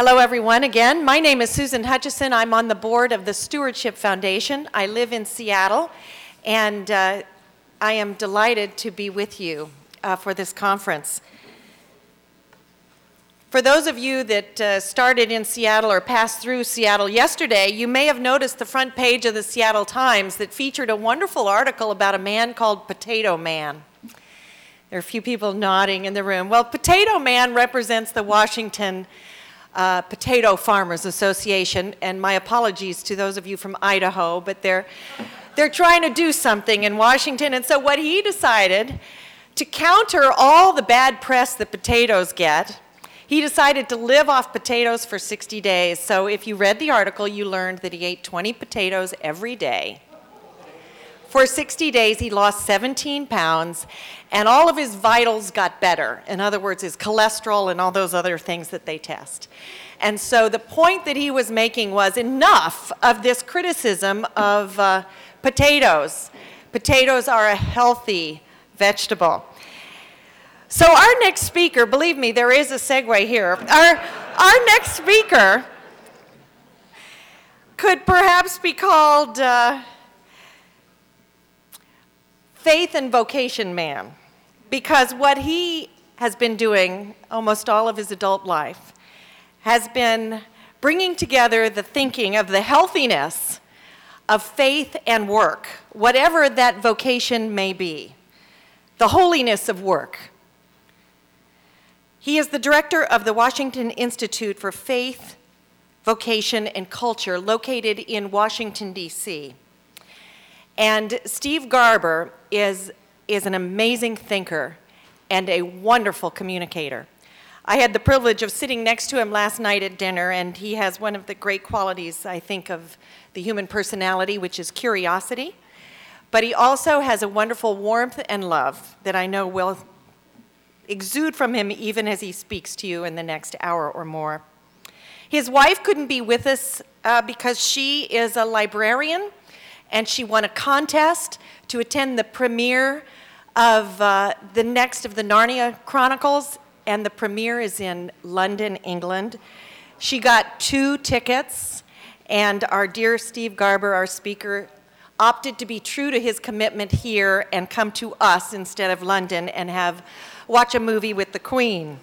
Hello, everyone, again. My name is Susan Hutchison. I'm on the board of the Stewardship Foundation. I live in Seattle, and I am delighted to be with you for this conference. For those of you that started in Seattle or passed through Seattle yesterday, you may have noticed the front page of the Seattle Times that featured a wonderful article about a man called Potato Man. There are a few people nodding in the room. Well, Potato Man represents the Washington Potato Farmers Association, and my apologies to those of you from Idaho, but they're trying to do something in Washington, and so what he decided, to counter all the bad press that potatoes get, he decided to live off potatoes for 60 days. So if you read the article, you learned that he ate 20 potatoes every day. For 60 days, he lost 17 pounds, and all of his vitals got better. In other words, his cholesterol and all those other things that they test. And so the point that he was making was enough of this criticism of potatoes. Potatoes are a healthy vegetable. So our next speaker, believe me, there is a segue here. Our next speaker could perhaps be called Faith and Vocation Man, because what he has been doing almost all of his adult life has been bringing together the thinking of the healthiness of faith and work, whatever that vocation may be, the holiness of work. He is the director of the Washington Institute for Faith, Vocation, and Culture, located in Washington, D.C. And Steve Garber is an amazing thinker and a wonderful communicator. I had the privilege of sitting next to him last night at dinner, and he has one of the great qualities, I think, of the human personality, which is curiosity. But he also has a wonderful warmth and love that I know will exude from him even as he speaks to you in the next hour or more. His wife couldn't be with us because she is a librarian, and she won a contest to attend the premiere of the next of the Narnia Chronicles, and the premiere is in London, England. She got 2 tickets, and our dear Steve Garber, our speaker, opted to be true to his commitment here and come to us instead of London and watch a movie with the Queen.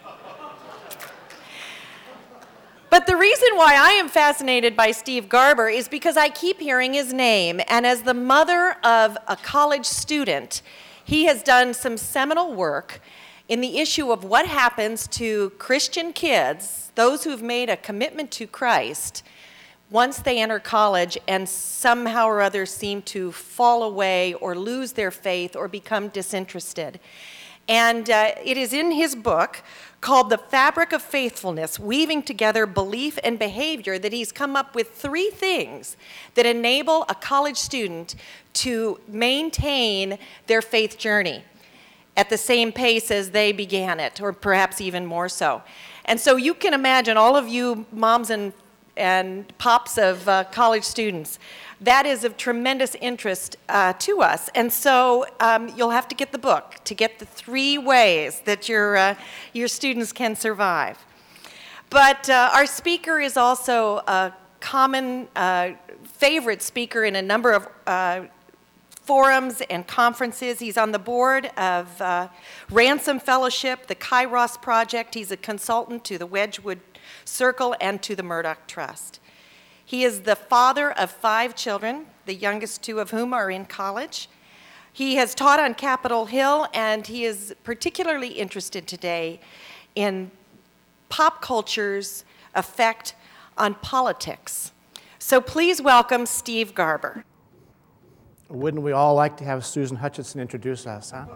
But the reason why I am fascinated by Steve Garber is because I keep hearing his name, and as the mother of a college student, he has done some seminal work in the issue of what happens to Christian kids, those who've made a commitment to Christ, once they enter college and somehow or other seem to fall away or lose their faith or become disinterested. And it is in his book called The Fabric of Faithfulness, Weaving Together Belief and Behavior, that he's come up with 3 things that enable a college student to maintain their faith journey at the same pace as they began it, or perhaps even more so. And so you can imagine, all of you moms and pops of college students, that is of tremendous interest to us. And so you'll have to get the book to get the 3 ways that your students can survive. But our speaker is also a common favorite speaker in a number of forums and conferences. He's on the board of Ransom Fellowship, the Kairos Project. He's a consultant to the Wedgwood Circle and to the Murdoch Trust. He is the father of 5 children, the youngest 2 of whom are in college. He has taught on Capitol Hill, and he is particularly interested today in pop culture's effect on politics. So please welcome Steve Garber. Wouldn't we all like to have Susan Hutchison introduce us, huh?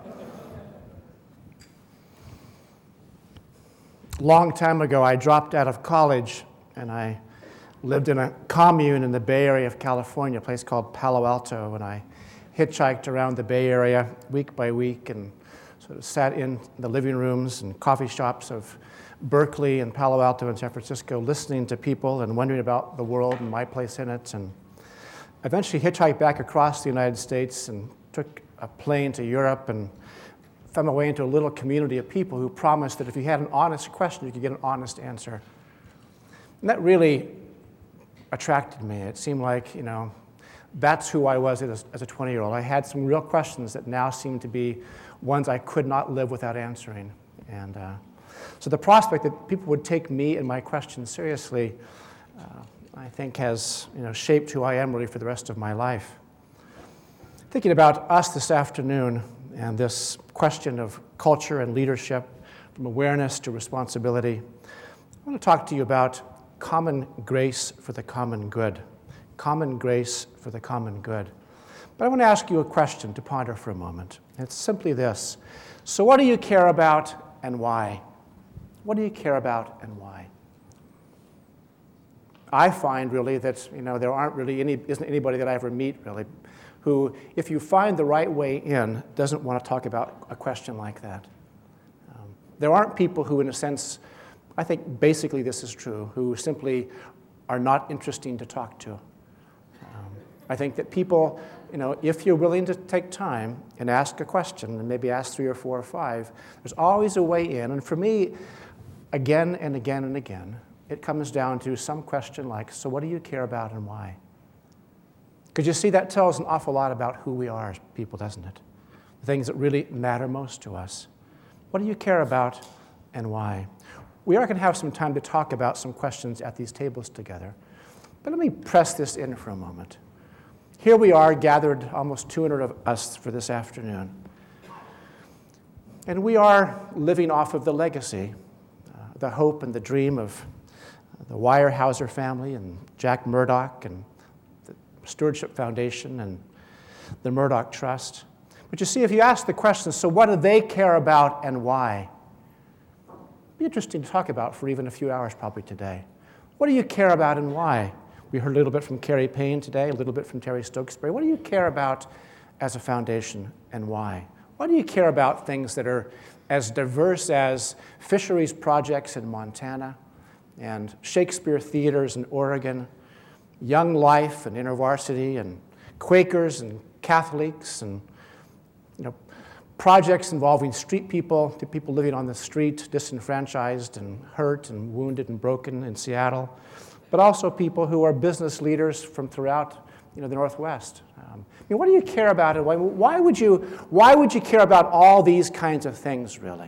Long time ago, I dropped out of college, and I lived in a commune in the Bay Area of California, a place called Palo Alto, and I hitchhiked around the Bay Area week by week and sort of sat in the living rooms and coffee shops of Berkeley and Palo Alto and San Francisco, listening to people and wondering about the world and my place in it, and eventually hitchhiked back across the United States and took a plane to Europe and found my way into a little community of people who promised that if you had an honest question, you could get an honest answer. And that really attracted me. It seemed like, that's who I was as a 20-year-old. I had some real questions that now seem to be ones I could not live without answering. And so the prospect that people would take me and my questions seriously, I think has shaped who I am really for the rest of my life. Thinking about us this afternoon and this question of culture and leadership, from awareness to responsibility, I want to talk to you about common grace for the common good. Common grace for the common good. But I want to ask you a question to ponder for a moment. It's simply this. So what do you care about and why? What do you care about and why? I find really that there isn't anybody that I ever meet really who, if you find the right way in, doesn't want to talk about a question like that. There aren't people who, in a sense, I think basically this is true, who simply are not interesting to talk to. I think that people, if you're willing to take time and ask a question, and maybe ask 3 or 4 or 5, there's always a way in. And for me, again and again and again, it comes down to some question like, so what do you care about and why? Because you see, that tells an awful lot about who we are as people, doesn't it? The things that really matter most to us. What do you care about and why? We are going to have some time to talk about some questions at these tables together. But let me press this in for a moment. Here we are, gathered, almost 200 of us for this afternoon. And we are living off of the legacy, the hope and the dream of the Weyerhaeuser family and Jack Murdoch and the Stewardship Foundation and the Murdoch Trust. But you see, if you ask the question, so what do they care about and why? It'd be interesting to talk about for even a few hours probably today. What do you care about and why? We heard a little bit from Carrie Payne today, a little bit from Terry Stokesbury. What do you care about as a foundation and why? Why do you care about things that are as diverse as fisheries projects in Montana and Shakespeare theaters in Oregon, Young Life and InterVarsity and Quakers and Catholics and projects involving street people, to people living on the street, disenfranchised and hurt and wounded and broken in Seattle, but also people who are business leaders from throughout the Northwest. What do you care about, and why would you care about all these kinds of things, really?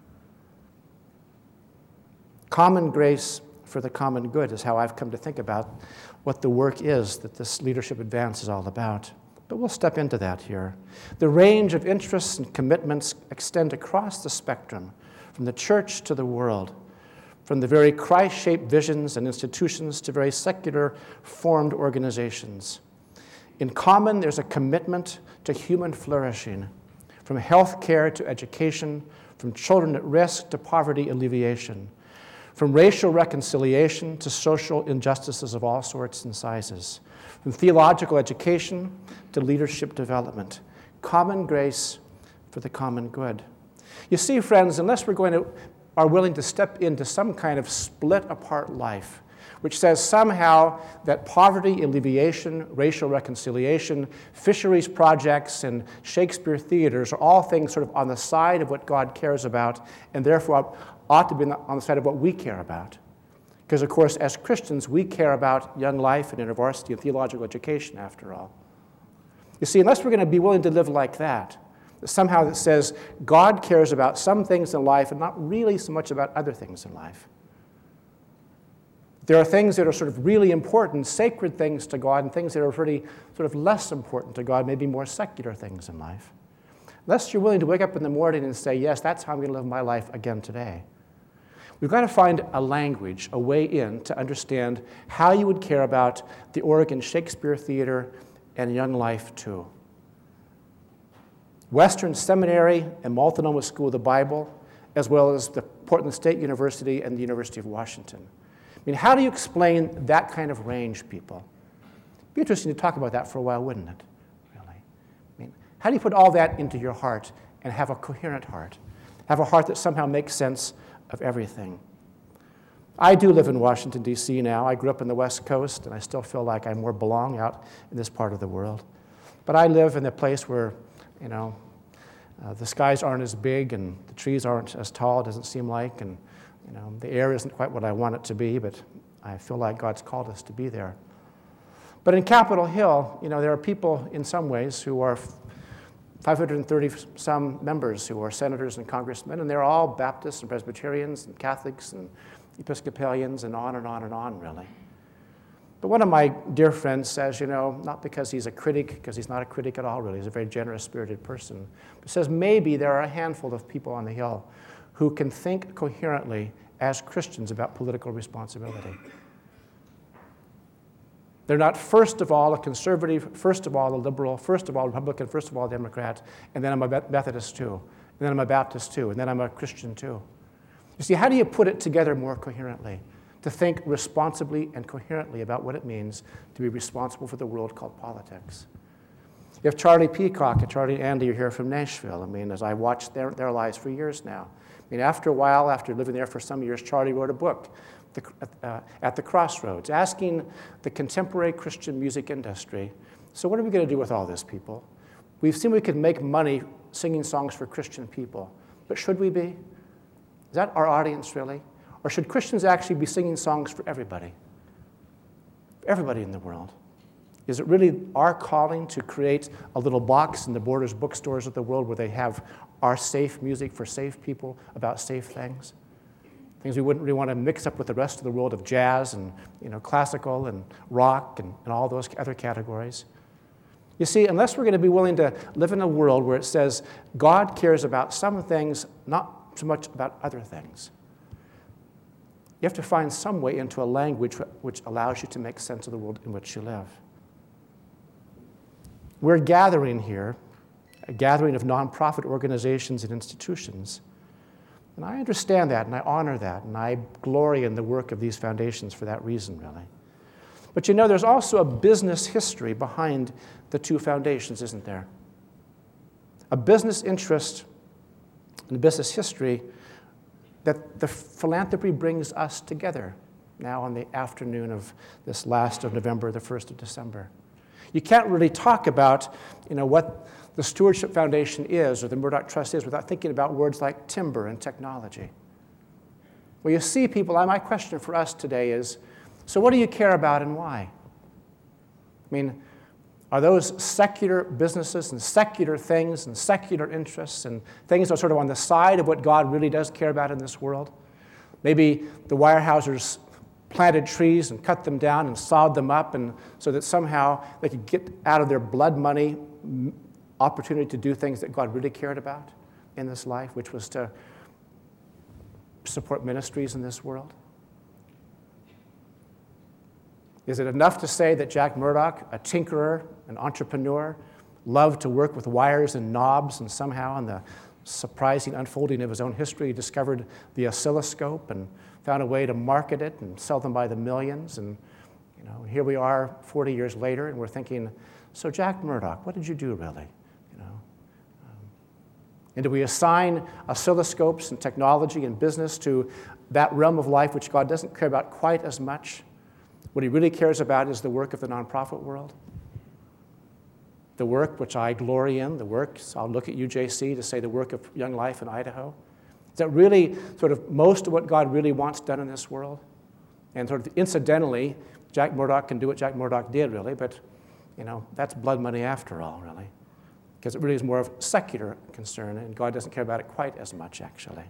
Common grace for the common good is how I've come to think about what the work is that this Leadership Advance is all about. But we'll step into that here. The range of interests and commitments extend across the spectrum, from the church to the world, from the very Christ-shaped visions and institutions to very secular-formed organizations. In common, there's a commitment to human flourishing, from health care to education, from children at risk to poverty alleviation, from racial reconciliation to social injustices of all sorts and sizes, from theological education to leadership development. Common grace for the common good. You see, friends, unless are willing to step into some kind of split-apart life, which says somehow that poverty alleviation, racial reconciliation, fisheries projects, and Shakespeare theaters are all things sort of on the side of what God cares about, and therefore ought to be on the side of what we care about. Because, of course, as Christians, we care about Young Life and InterVarsity and theological education, after all. You see, unless we're going to be willing to live like that, somehow that says God cares about some things in life and not really so much about other things in life. There are things that are sort of really important, sacred things to God, and things that are pretty sort of less important to God, maybe more secular things in life. Unless you're willing to wake up in the morning and say, yes, that's how I'm going to live my life again today. We've got to find a language, a way in to understand how you would care about the Oregon Shakespeare Theater and Young Life too. Western Seminary and Multnomah School of the Bible, as well as the Portland State University and the University of Washington. How do you explain that kind of range, people? It'd be interesting to talk about that for a while, wouldn't it? Really? How do you put all that into your heart and have a coherent heart? Have a heart that somehow makes sense of everything. I do live in Washington, D.C. now. I grew up in the West Coast, and I still feel like I more belong out in this part of the world. But I live in a place where, the skies aren't as big, and the trees aren't as tall, it doesn't seem like, and the air isn't quite what I want it to be, but I feel like God's called us to be there. But in Capitol Hill, there are people in some ways who are 530 some members who are senators and congressmen, and they're all Baptists and Presbyterians and Catholics and Episcopalians and on, really. But one of my dear friends says, not because he's a critic, because he's not a critic at all, really. He's a very generous-spirited person. But says maybe there are a handful of people on the Hill who can think coherently as Christians about political responsibility. They're not first of all a conservative, first of all a liberal, first of all a Republican, first of all a Democrat, and then I'm a Methodist too, and then I'm a Baptist too, and then I'm a Christian too. You see, how do you put it together more coherently? To think responsibly and coherently about what it means to be responsible for the world called politics. You have Charlie Peacock and Charlie and Andy are here from Nashville. As I watched their lives for years now. After a while, after living there for some years, Charlie wrote a book, At the Crossroads, asking the contemporary Christian music industry, so what are we going to do with all this, people? We've seen we can make money singing songs for Christian people, but should we be? Is that our audience, really? Or should Christians actually be singing songs for everybody? Everybody in the world. Is it really our calling to create a little box in the Borders bookstores of the world where they have our safe music for safe people about safe things? Things we wouldn't really want to mix up with the rest of the world of jazz and classical and rock and all those other categories. You see, unless we're going to be willing to live in a world where it says God cares about some things, not so much about other things, you have to find some way into a language which allows you to make sense of the world in which you live. We're gathering here, a gathering of nonprofit organizations and institutions. And I understand that, and I honor that, and I glory in the work of these foundations for that reason, really. But there's also a business history behind the two foundations, isn't there? A business interest and a business history that the philanthropy brings us together now on the afternoon of this last of November, the 1st of December. You can't really talk about, what the Stewardship Foundation is or the Murdoch Trust is without thinking about words like timber and technology. Well, you see, people, my question for us today is, so what do you care about and why? Are those secular businesses and secular things and secular interests and things that are sort of on the side of what God really does care about in this world? Maybe the Weyerhaeusers planted trees and cut them down and sawed them up and so that somehow they could get out of their blood money opportunity to do things that God really cared about in this life, which was to support ministries in this world. Is it enough to say that Jack Murdoch, a tinkerer, an entrepreneur, loved to work with wires and knobs, and somehow on the surprising unfolding of his own history, he discovered the oscilloscope and found a way to market it and sell them by the millions? And here we are 40 years later, and we're thinking, so Jack Murdoch, what did you do really? And do we assign oscilloscopes and technology and business to that realm of life which God doesn't care about quite as much? What he really cares about is the work of the nonprofit world. The work which I glory in, the work, so I'll look at you, JC, to say the work of Young Life in Idaho. Is that really sort of most of what God really wants done in this world? And sort of incidentally, Jack Murdoch can do what Jack Murdoch did, really, but, that's blood money after all, really. Because it really is more of a secular concern, and God doesn't care about it quite as much, actually.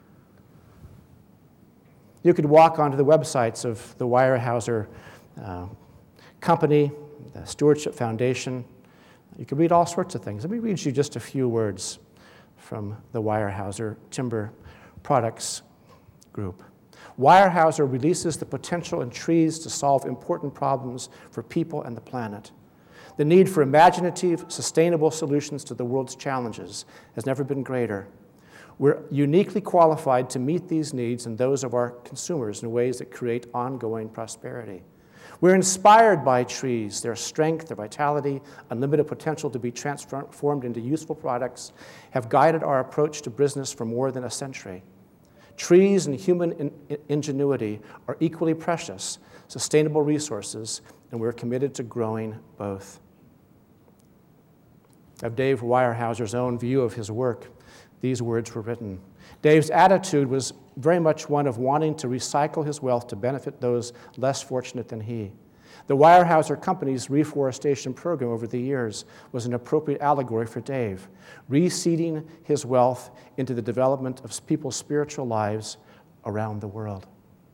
You could walk onto the websites of the Weyerhaeuser company, the Stewardship Foundation. You could read all sorts of things. Let me read you just a few words from the Weyerhaeuser Timber Products Group. Weyerhaeuser releases the potential in trees to solve important problems for people and the planet. The need for imaginative, sustainable solutions to the world's challenges has never been greater. We're uniquely qualified to meet these needs and those of our consumers in ways that create ongoing prosperity. We're inspired by trees, their strength, their vitality, unlimited potential to be transformed into useful products have guided our approach to business for more than a century. Trees and human ingenuity are equally precious, sustainable resources, and we're committed to growing both. Of Dave Weyerhaeuser's own view of his work, these words were written. Dave's attitude was very much one of wanting to recycle his wealth to benefit those less fortunate than he. The Weyerhaeuser Company's reforestation program over the years was an appropriate allegory for Dave, reseeding his wealth into the development of people's spiritual lives around the world.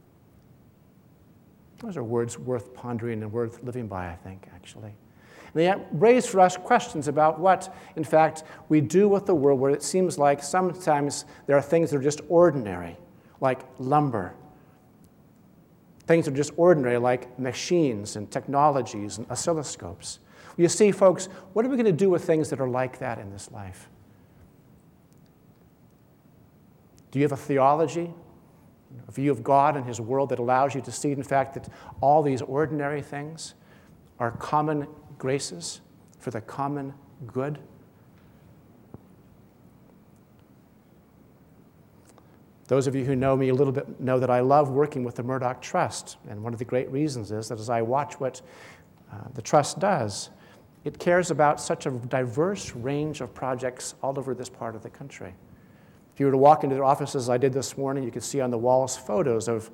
Those are words worth pondering and worth living by, I think, actually. And they raise for us questions about what, in fact, we do with the world where it seems like sometimes there are things that are just ordinary, like lumber. Things that are just ordinary, like machines and technologies and oscilloscopes. You see, folks, what are we going to do with things that are like that in this life? Do you have a theology, a view of God and His world that allows you to see, in fact, that all these ordinary things are common graces for the common good? Those of you who know me a little bit know that I love working with the Murdoch Trust, and one of the great reasons is that as I watch what the Trust does, it cares about such a diverse range of projects all over this part of the country. If you were to walk into their offices, as I did this morning, you could see on the walls photos of,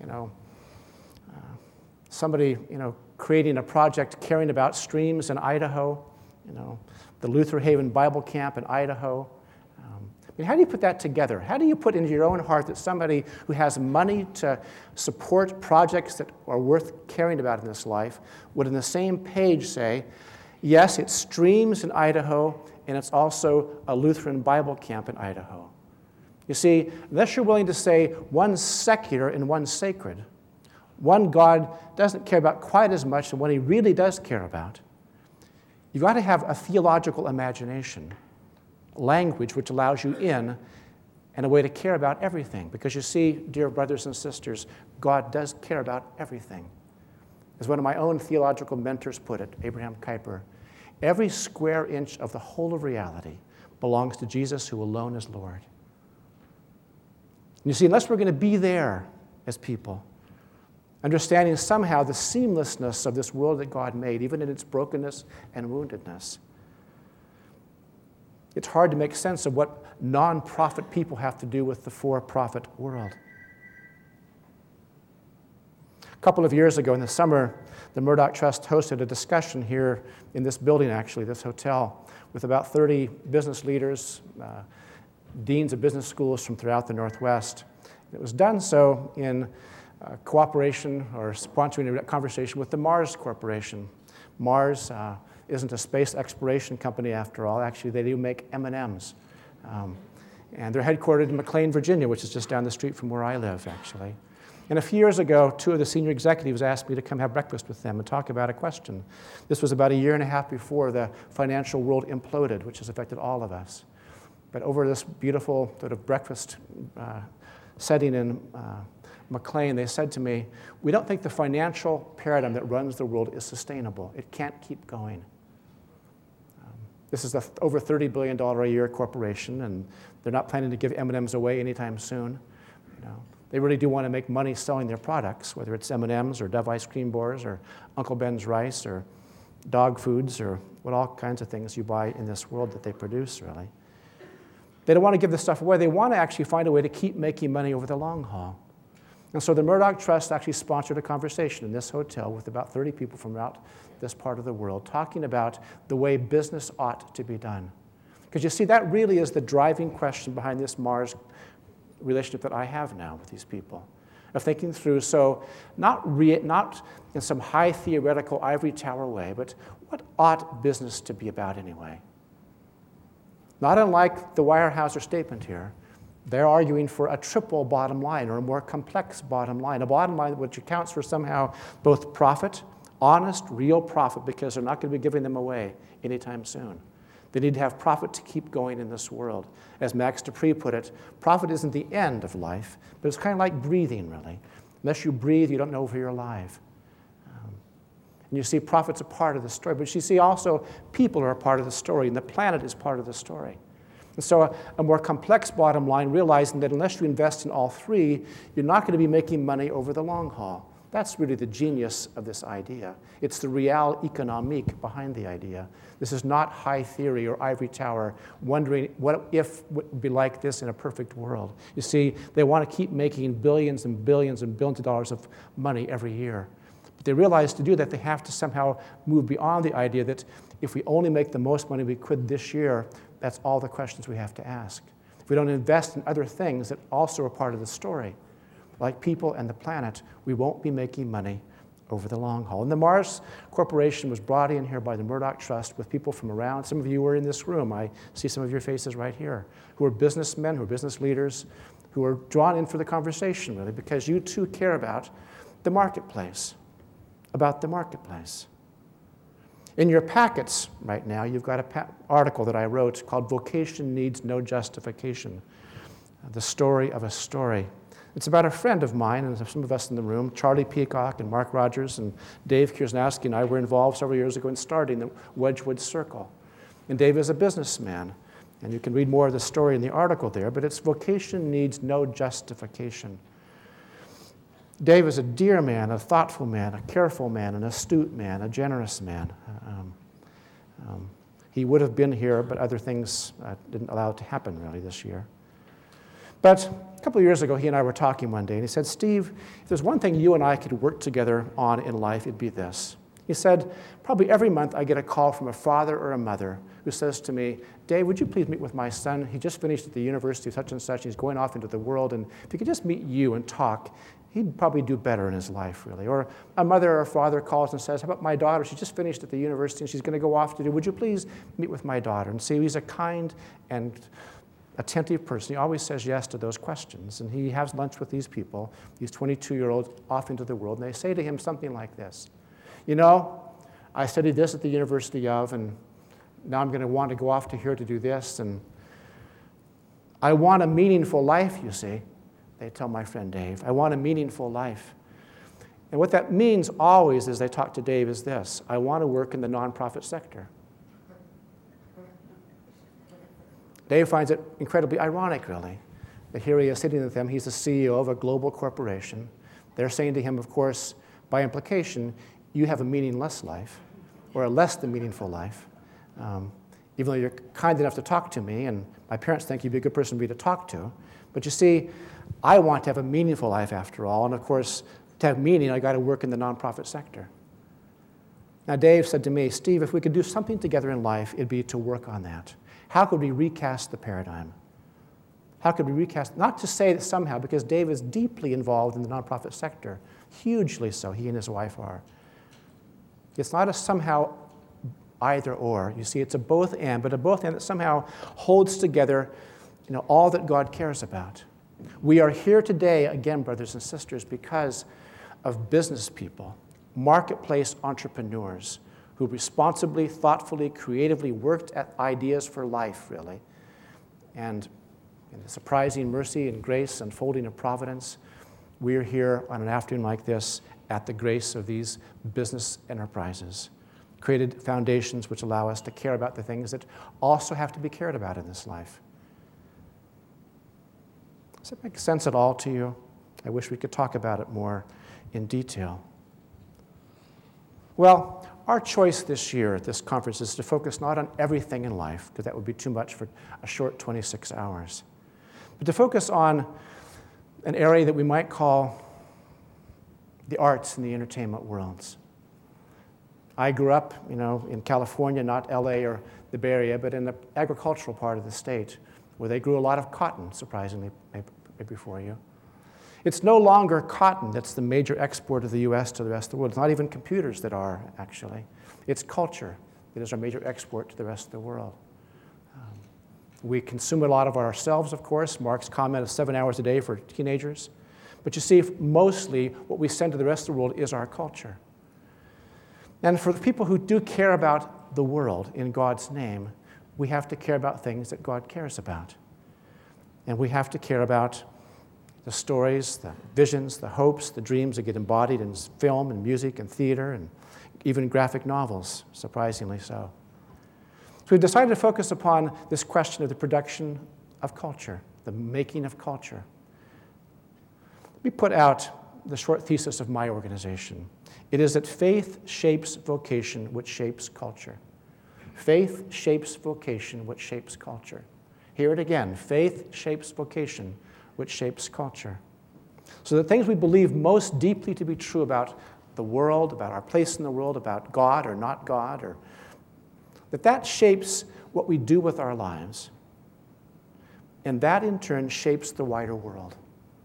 somebody, creating a project caring about streams in Idaho, the Luther Haven Bible Camp in Idaho. How do you put that together? How do you put into your own heart that somebody who has money to support projects that are worth caring about in this life would in the same page say, yes, it's streams in Idaho, and it's also a Lutheran Bible camp in Idaho? You see, unless you're willing to say one's secular and one's sacred, one God doesn't care about quite as much as what He really does care about, you've got to have a theological imagination, language which allows you in and a way to care about everything. Because you see, dear brothers and sisters, God does care about everything. As one of my own theological mentors put it, Abraham Kuyper, every square inch of the whole of reality belongs to Jesus, who alone is Lord. And you see, unless we're going to be there as people, understanding somehow the seamlessness of this world that God made, even in its brokenness and woundedness, it's hard to make sense of what non-profit people have to do with the for-profit world. A couple of years ago in the summer, the Murdoch Trust hosted a discussion here in this building, actually, this hotel, with about 30 business leaders, deans of business schools from throughout the Northwest. It was done so in cooperation or sponsoring a conversation with the Mars Corporation. Mars isn't a space exploration company after all. Actually, they do make M&Ms. And they're headquartered in McLean, Virginia, which is just down the street from where I live, actually. And a few years ago, two of the senior executives asked me to come have breakfast with them and talk about a question. This was about a year and a half before the financial world imploded, which has affected all of us. But over this beautiful sort of breakfast setting in McLean, they said to me, we don't think the financial paradigm that runs the world is sustainable. It can't keep going. This is over $30 billion a year corporation, and they're not planning to give M&Ms away anytime soon. They really do want to make money selling their products, whether it's M&Ms or Dove ice cream bars or Uncle Ben's rice or dog foods or all kinds of things you buy in this world that they produce, really. They don't want to give this stuff away. They want to actually find a way to keep making money over the long haul. And so the Murdoch Trust actually sponsored a conversation in this hotel with about 30 people from out this part of the world talking about the way business ought to be done. Because you see, that really is the driving question behind this Mars relationship that I have now with these people, of thinking through, so not in some high theoretical ivory tower way, but what ought business to be about anyway? Not unlike the Weyerhaeuser statement here, they're arguing for a triple bottom line or a more complex bottom line, a bottom line which accounts for somehow both profit, honest, real profit, because they're not going to be giving them away anytime soon. They need to have profit to keep going in this world. As Max Dupree put it, profit isn't the end of life, but it's kind of like breathing, really. Unless you breathe, you don't know if you're alive. And you see, profit's a part of the story, but you see also people are a part of the story, and the planet is part of the story. And so a more complex bottom line, realizing that unless you invest in all three, you're not going to be making money over the long haul. That's really the genius of this idea. It's the real économique behind the idea. This is not high theory or ivory tower wondering what if would be like this in a perfect world. You see, they want to keep making billions and billions and billions of dollars of money every year. But they realize to do that they have to somehow move beyond the idea that if we only make the most money we could this year, that's all the questions we have to ask. If we don't invest in other things that also are part of the story, like people and the planet, we won't be making money over the long haul. And the Mars Corporation was brought in here by the Murdoch Trust with people from around. Some of you were in this room. I see some of your faces right here, who are businessmen, who are business leaders, who are drawn in for the conversation, really, because you too care about the marketplace, In your packets right now, you've got an article that I wrote called Vocation Needs No Justification, the story of a story. It's about a friend of mine, and some of us in the room, Charlie Peacock and Mark Rogers and Dave Kiersnowski and I were involved several years ago in starting the Wedgwood Circle. And Dave is a businessman, and you can read more of the story in the article there, but its vocation needs no justification. Dave is a dear man, a thoughtful man, a careful man, an astute man, a generous man. He would have been here, but other things didn't allow it to happen really this year. But a couple of years ago, he and I were talking one day, and he said, Steve, if there's one thing you and I could work together on in life, it'd be this. He said, probably every month I get a call from a father or a mother who says to me, Dave, would you please meet with my son? He just finished at the university of such and such. He's going off into the world, and if he could just meet you and talk, he'd probably do better in his life, really. Or a mother or a father calls and says, how about my daughter? She just finished at the university, and she's going to go off to do, would you please meet with my daughter? And see, he's a kind and attentive person. He always says yes to those questions. And he has lunch with these people, these 22-year-olds off into the world, and they say to him something like this. You know, I studied this at the University of, and now I'm going to want to go off to here to do this, and I want a meaningful life, you see. They tell my friend Dave, I want a meaningful life. And what that means always as they talk to Dave is this, I want to work in the nonprofit sector. Dave finds it incredibly ironic, really, that here he is sitting with them. He's the CEO of a global corporation. They're saying to him, of course, by implication, you have a meaningless life, or a less than meaningful life, even though you're kind enough to talk to me, and my parents think you'd be a good person for me to talk to. But you see, I want to have a meaningful life after all, and of course, to have meaning, I got to work in the nonprofit sector. Now, Dave said to me, Steve, if we could do something together in life, it'd be to work on that. How could we recast the paradigm? How could we recast, not to say that somehow, because Dave is deeply involved in the nonprofit sector, hugely so, he and his wife are. It's not a somehow either or. You see, it's a both and, but a both and that somehow holds together, all that God cares about. We are here today, again, brothers and sisters, because of business people, marketplace entrepreneurs, who responsibly, thoughtfully, creatively worked at ideas for life, really. And in the surprising mercy and grace unfolding of providence, we're here on an afternoon like this at the grace of these business enterprises, created foundations which allow us to care about the things that also have to be cared about in this life. Does it make sense at all to you? I wish we could talk about it more in detail. Well, our choice this year at this conference is to focus not on everything in life, because that would be too much for a short 26 hours, but to focus on an area that we might call the arts and the entertainment worlds. I grew up, in California, not LA or the Bay Area, but in the agricultural part of the state, where they grew a lot of cotton, surprisingly, maybe for you. It's no longer cotton that's the major export of the U.S. to the rest of the world. It's not even computers that are, actually. It's culture that is our major export to the rest of the world. We consume a lot of ourselves, of course. Mark's comment of 7 hours a day for teenagers. But you see, mostly what we send to the rest of the world is our culture. And for the people who do care about the world in God's name, we have to care about things that God cares about. And we have to care about the stories, the visions, the hopes, the dreams that get embodied in film and music and theater and even graphic novels, surprisingly so. So we've decided to focus upon this question of the production of culture, the making of culture. Let me put out the short thesis of my organization. It is that faith shapes vocation, which shapes culture. Faith shapes vocation, which shapes culture. Hear it again. Faith shapes vocation, which shapes culture. So the things we believe most deeply to be true about the world, about our place in the world, about God or not God, or that shapes what we do with our lives. And that in turn shapes the wider world.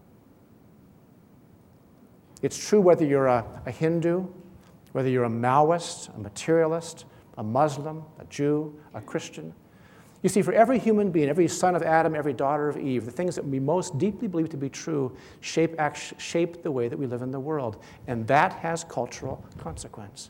It's true whether you're a Hindu, whether you're a Maoist, a materialist, a Muslim, a Jew, a Christian. You see, for every human being, every son of Adam, every daughter of Eve, the things that we most deeply believe to be true shape the way that we live in the world. And that has cultural consequence.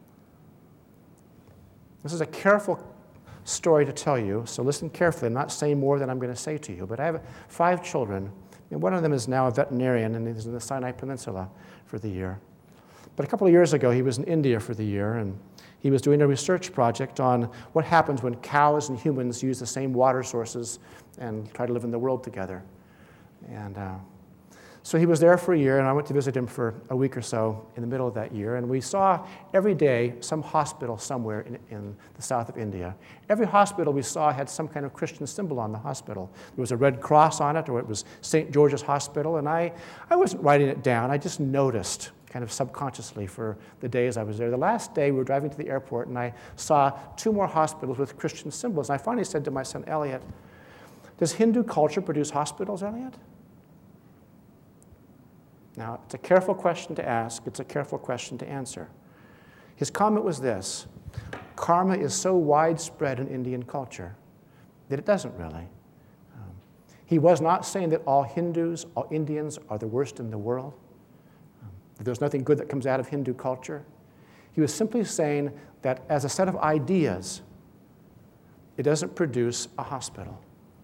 This is a careful story to tell you, so listen carefully. I'm not saying more than I'm going to say to you, but I have 5 children, and one of them is now a veterinarian, and he's in the Sinai Peninsula for the year. But a couple of years ago, he was in India for the year, and he was doing a research project on what happens when cows and humans use the same water sources and try to live in the world together. And so he was there for a year, and I went to visit him for a week or so in the middle of that year, and we saw every day some hospital somewhere in the south of India. Every hospital we saw had some kind of Christian symbol on the hospital. There was a red cross on it, or it was St. George's Hospital, and I wasn't writing it down. I just noticed kind of subconsciously for the days I was there. The last day, we were driving to the airport, and I saw 2 more hospitals with Christian symbols. And I finally said to my son, Elliot, does Hindu culture produce hospitals, Elliot? Now, it's a careful question to ask. It's a careful question to answer. His comment was this: karma is so widespread in Indian culture that it doesn't really. He was not saying that all Hindus, all Indians are the worst in the world. There's nothing good that comes out of Hindu culture. He was simply saying that as a set of ideas, it doesn't produce a hospital.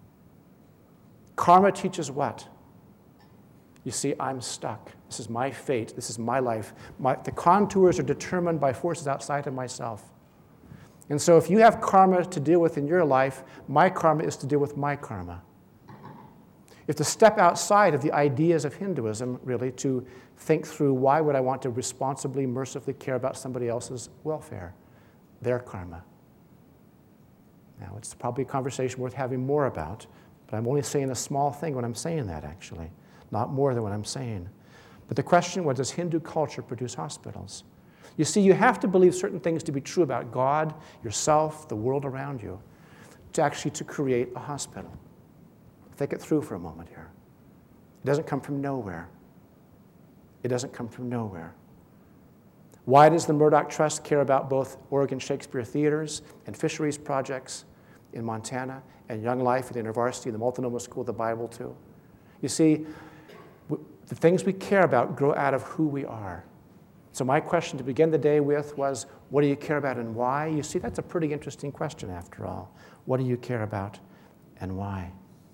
Karma teaches what? You see, I'm stuck. This is my fate. This is my life. The contours are determined by forces outside of myself. And so if you have karma to deal with in your life, my karma is to deal with my karma. You have to step outside of the ideas of Hinduism, really, to think through why would I want to responsibly, mercifully care about somebody else's welfare, their karma. Now, it's probably a conversation worth having more about, but I'm only saying a small thing when I'm saying that, actually, not more than what I'm saying. But the question was, does Hindu culture produce hospitals? You see, you have to believe certain things to be true about God, yourself, the world around you, to create a hospital. Think it through for a moment here. It doesn't come from nowhere. It doesn't come from nowhere. Why does the Murdoch Trust care about both Oregon Shakespeare Theaters and fisheries projects in Montana and Young Life at the InterVarsity, the Multnomah School of the Bible too? You see, the things we care about grow out of who we are. So my question to begin the day with was, what do you care about and why? You see, that's a pretty interesting question after all. What do you care about and why?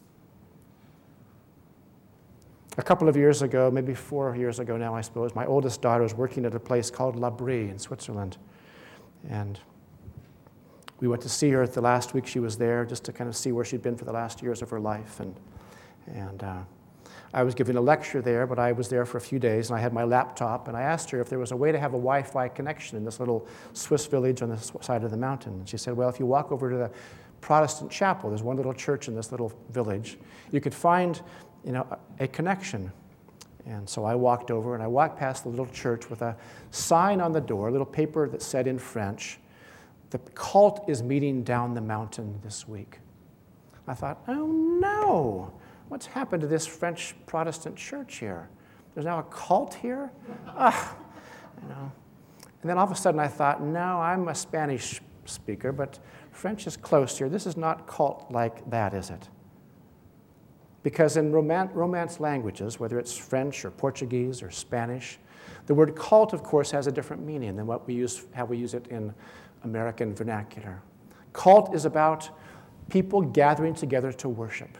A couple of years ago, maybe 4 years ago now, I suppose, my oldest daughter was working at a place called L'Abri in Switzerland. And we went to see her the last week she was there, just to kind of see where she'd been for the last years of her life. And I was giving a lecture there, but I was there for a few days, and I had my laptop, and I asked her if there was a way to have a Wi-Fi connection in this little Swiss village on the side of the mountain. And she said, well, if you walk over to the Protestant chapel, there's one little church in this little village, you could find a connection. And so I walked over, and I walked past the little church with a sign on the door, a little paper that said in French, "The cult is meeting down the mountain this week." I thought, oh no, what's happened to this French Protestant church here? There's now a cult here? And then all of a sudden I thought, no, I'm a Spanish speaker, but French is close here. This is not cult like that, is it? Because in Romance languages, whether it's French or Portuguese or Spanish, the word cult, of course, has a different meaning than how we use it in American vernacular. Cult is about people gathering together to worship.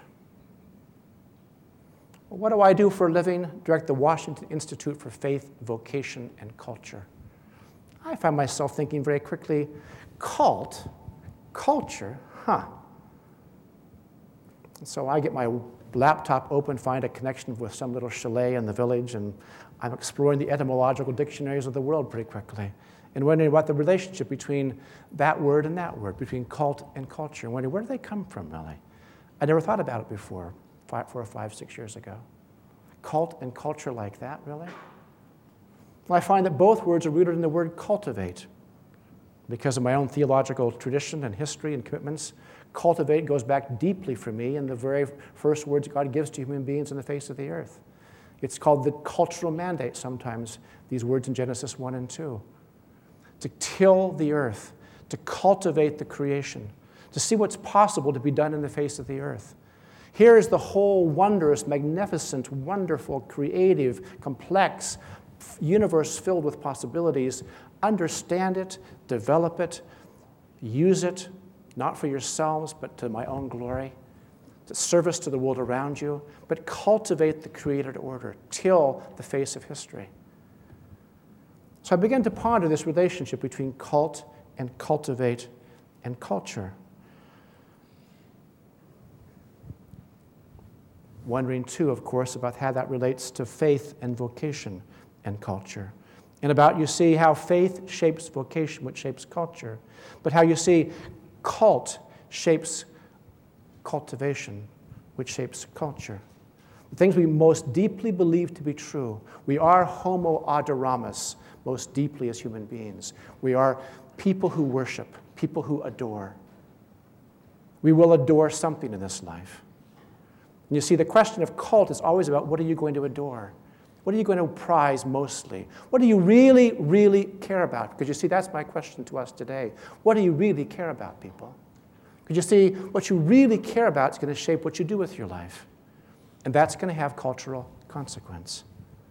What do I do for a living? Direct the Washington Institute for Faith, Vocation, and Culture. I find myself thinking very quickly, cult, culture, And so I get my laptop open, find a connection with some little chalet in the village, and I'm exploring the etymological dictionaries of the world pretty quickly, and wondering about the relationship between that word and that word, between cult and culture, and wondering where do they come from, really? I never thought about it before, 4 or 5, 6 years ago. Cult and culture like that, really? Well, I find that both words are rooted in the word cultivate. Because of my own theological tradition and history and commitments, cultivate goes back deeply for me in the very first words God gives to human beings on the face of the earth. It's called the cultural mandate sometimes, these words in Genesis 1 and 2. To till the earth, to cultivate the creation, to see what's possible to be done in the face of the earth. Here is the whole wondrous, magnificent, wonderful, creative, complex universe filled with possibilities. Understand it, develop it, use it, not for yourselves, but to my own glory, to service to the world around you, but cultivate the created order, till the face of history. So I began to ponder this relationship between cult and cultivate and culture. Wondering, too, of course, about how that relates to faith and vocation and culture. And about, you see, how faith shapes vocation, which shapes culture, but how you see cult shapes cultivation, which shapes culture. The things we most deeply believe to be true. We are homo adoramus, most deeply as human beings. We are people who worship, people who adore. We will adore something in this life. And you see, the question of cult is always about what are you going to adore? What are you going to prize mostly? What do you really, really care about? Because you see, that's my question to us today. What do you really care about, people? Because you see, what you really care about is going to shape what you do with your life. And that's going to have cultural consequence.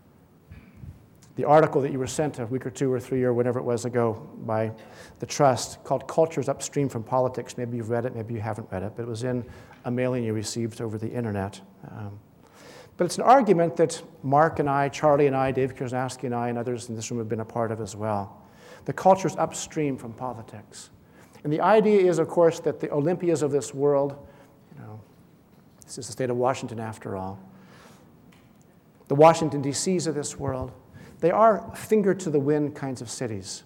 The article that you were sent a week or 2 or 3 or whatever it was ago by the Trust called Cultures Upstream from Politics. Maybe you've read it, maybe you haven't read it, but it was in a mailing you received over the internet. But it's an argument that Mark and I, Charlie and I, Dave Kurzanowski and I, and others in this room have been a part of as well. The culture's upstream from politics. And the idea is, of course, that the Olympias of this world, this is the state of Washington after all, the Washington, D.C.s of this world, they are finger-to-the-wind kinds of cities.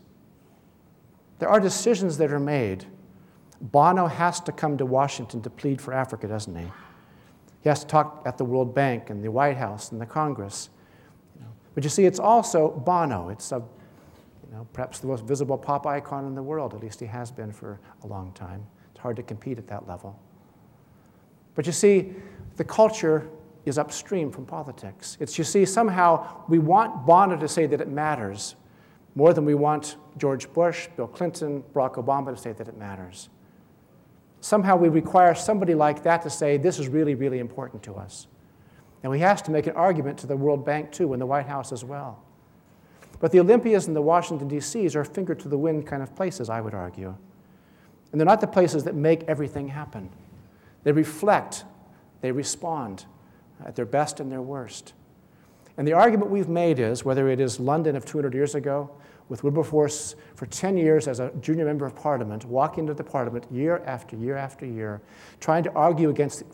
There are decisions that are made. Bono has to come to Washington to plead for Africa, doesn't he? He has to talk at the World Bank and the White House and the Congress. But you see, it's also Bono. It's perhaps the most visible pop icon in the world. At least he has been for a long time. It's hard to compete at that level. But you see, the culture is upstream from politics. It's, you see, somehow we want Bono to say that it matters more than we want George Bush, Bill Clinton, Barack Obama to say that it matters. Somehow we require somebody like that to say, this is really, really important to us. And he has to make an argument to the World Bank, too, and the White House as well. But the Olympias and the Washington, D.C.s are finger-to-the-wind kind of places, I would argue. And they're not the places that make everything happen. They reflect, they respond at their best and their worst. And the argument we've made is, whether it is London of 200 years ago, with Wilberforce for 10 years as a junior member of Parliament, walking into the Parliament year after year after year, trying to argue against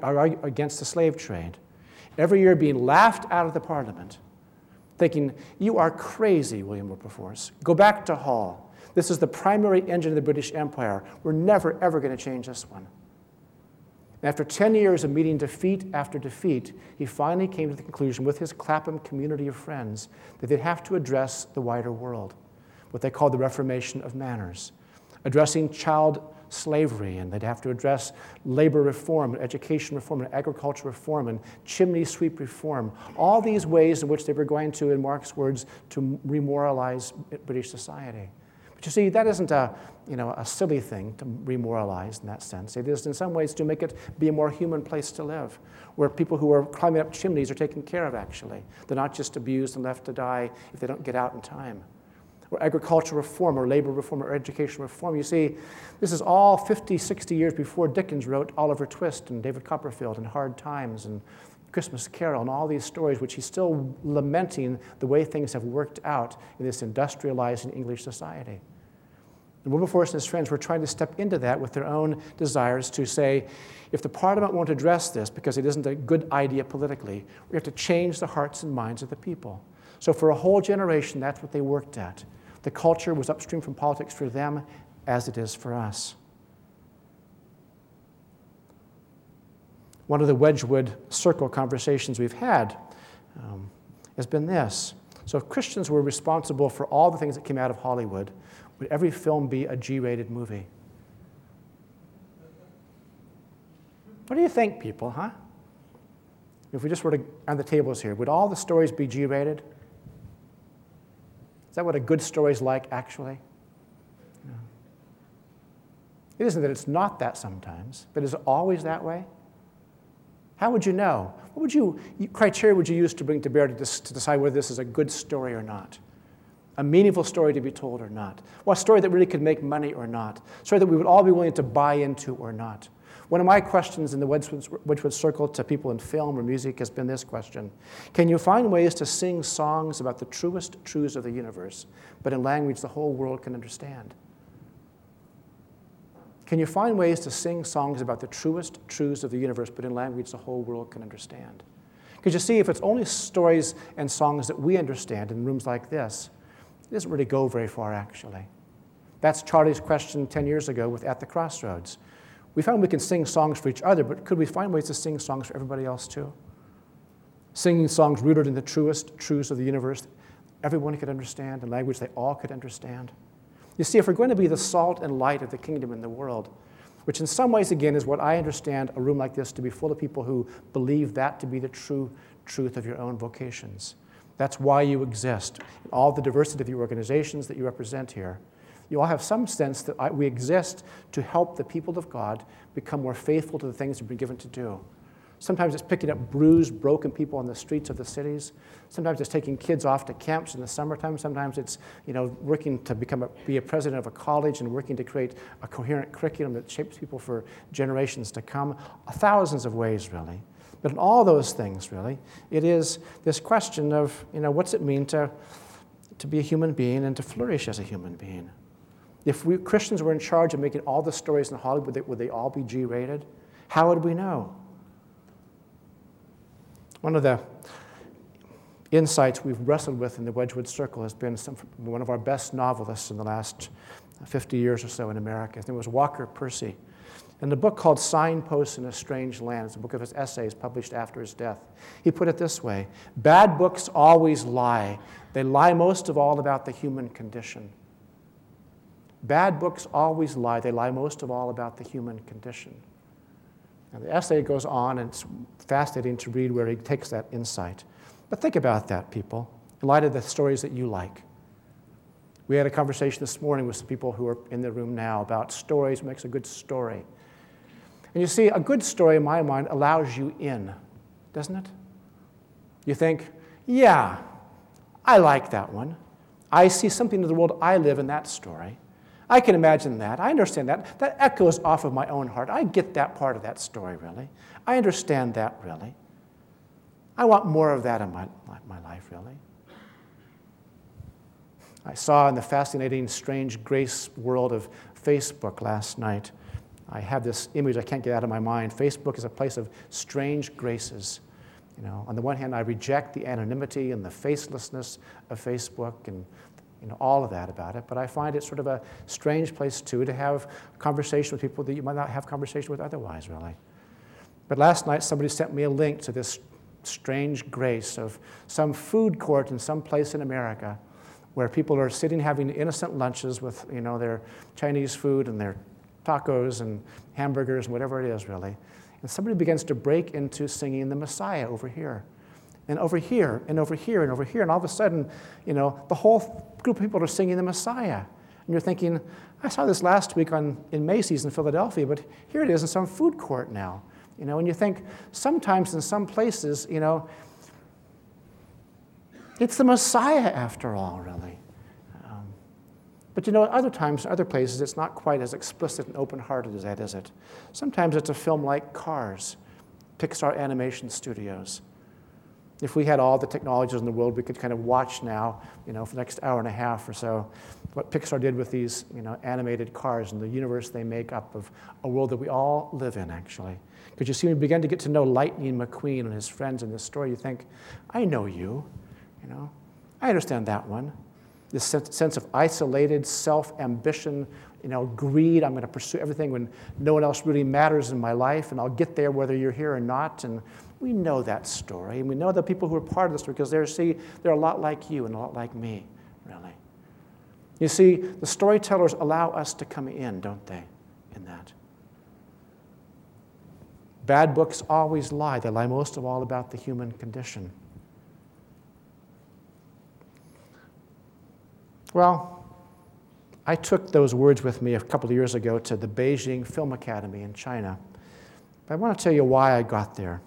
the slave trade, every year being laughed out of the Parliament, thinking, you are crazy, William Wilberforce. Go back to Hull. This is the primary engine of the British Empire. We're never, ever going to change this one. And after 10 years of meeting defeat after defeat, he finally came to the conclusion with his Clapham community of friends that they'd have to address the wider world, what they called the Reformation of Manners, addressing child slavery, and they'd have to address labor reform, education reform, and agriculture reform, and chimney sweep reform, all these ways in which they were going to, in Mark's words, to remoralize British society. But you see, that isn't a silly thing to remoralize in that sense. It is in some ways to make it be a more human place to live, where people who are climbing up chimneys are taken care of, actually. They're not just abused and left to die if they don't get out in time. Or agricultural reform, or labor reform, or education reform. You see, this is all 50, 60 years before Dickens wrote Oliver Twist and David Copperfield and Hard Times and Christmas Carol and all these stories, which he's still lamenting the way things have worked out in this industrializing English society. And Wilberforce and his friends were trying to step into that with their own desires to say, if the Parliament won't address this because it isn't a good idea politically, we have to change the hearts and minds of the people. So for a whole generation, that's what they worked at. The culture was upstream from politics for them as it is for us. One of the Wedgwood Circle conversations we've had has been this. So if Christians were responsible for all the things that came out of Hollywood, would every film be a G-rated movie? What do you think, people, huh? If we just were to, on the tables here, would all the stories be G-rated? Is that what a good story is like, actually? No. It isn't that it's not that sometimes, but is it always that way? How would you know? What criteria would you use to bring to bear to decide whether this is a good story or not? A meaningful story to be told or not? Well, a story that really could make money or not? A story that we would all be willing to buy into or not? One of my questions in the Wedgwood Circle to people in film or music has been this question. Can you find ways to sing songs about the truest truths of the universe, but in language the whole world can understand? Can you find ways to sing songs about the truest truths of the universe, but in language the whole world can understand? Because you see, if it's only stories and songs that we understand in rooms like this, it doesn't really go very far, actually. That's Charlie's question 10 years ago with At the Crossroads. We found we can sing songs for each other, but could we find ways to sing songs for everybody else, too? Singing songs rooted in the truest truths of the universe everyone could understand, in language they all could understand. You see, if we're going to be the salt and light of the kingdom in the world, which in some ways, again, is what I understand a room like this to be full of people who believe that to be the true truth of your own vocations. That's why you exist. All the diversity of the organizations that you represent here, you all have some sense that we exist to help the people of God become more faithful to the things they've been given to do. Sometimes it's picking up bruised, broken people on the streets of the cities. Sometimes it's taking kids off to camps in the summertime. Sometimes it's working to be a president of a college and working to create a coherent curriculum that shapes people for generations to come. Thousands of ways, really. But in all those things, really, it is this question of, what's it mean to be a human being and to flourish as a human being? If we Christians were in charge of making all the stories in Hollywood, would they all be G-rated? How would we know? One of the insights we've wrestled with in the Wedgwood Circle has been one of our best novelists in the last 50 years or so in America. His name was Walker Percy. In the book called Signposts in a Strange Land, it's a book of his essays published after his death, he put it this way: bad books always lie. They lie most of all about the human condition. Bad books always lie. They lie most of all about the human condition. And the essay goes on, and it's fascinating to read where he takes that insight. But think about that, people, in light of the stories that you like. We had a conversation this morning with some people who are in the room now about stories, what makes a good story. And you see, a good story, in my mind, allows you in, doesn't it? You think, yeah, I like that one. I see something in the world I live in that story. I can imagine that. I understand that. That echoes off of my own heart. I get that part of that story, really. I understand that, really. I want more of that in my life, really. I saw in the fascinating, strange grace world of Facebook last night, I have this image I can't get out of my mind. Facebook is a place of strange graces. On the one hand, I reject the anonymity and the facelessness of Facebook and all of that about it, but I find it sort of a strange place, too, to have conversation with people that you might not have conversation with otherwise, really. But last night, somebody sent me a link to this strange grace of some food court in some place in America where people are sitting having innocent lunches with, their Chinese food and their tacos and hamburgers and whatever it is, really. And somebody begins to break into singing the Messiah over here. And over here, and over here, and over here. And all of a sudden, the whole group of people are singing the Messiah. And you're thinking, I saw this last week in Macy's in Philadelphia, but here it is in some food court now. And you think, sometimes in some places, it's the Messiah after all, really. But other times, other places, it's not quite as explicit and open-hearted as that, is it? Sometimes it's a film like Cars, Pixar Animation Studios. If we had all the technologies in the world, we could kind of watch now, for the next hour and a half or so, what Pixar did with these, animated cars and the universe they make up of a world that we all live in, actually. Because you see, when you begin to get to know Lightning McQueen and his friends in this story, you think, I know you, I understand that one. This sense of isolated self-ambition, greed. I'm going to pursue everything when no one else really matters in my life, and I'll get there whether you're here or not. And we know that story, and we know the people who are part of the story because they're a lot like you and a lot like me, really. You see, the storytellers allow us to come in, don't they, in that? Bad books always lie. They lie most of all about the human condition. Well, I took those words with me a couple of years ago to the Beijing Film Academy in China. But I want to tell you why I got there.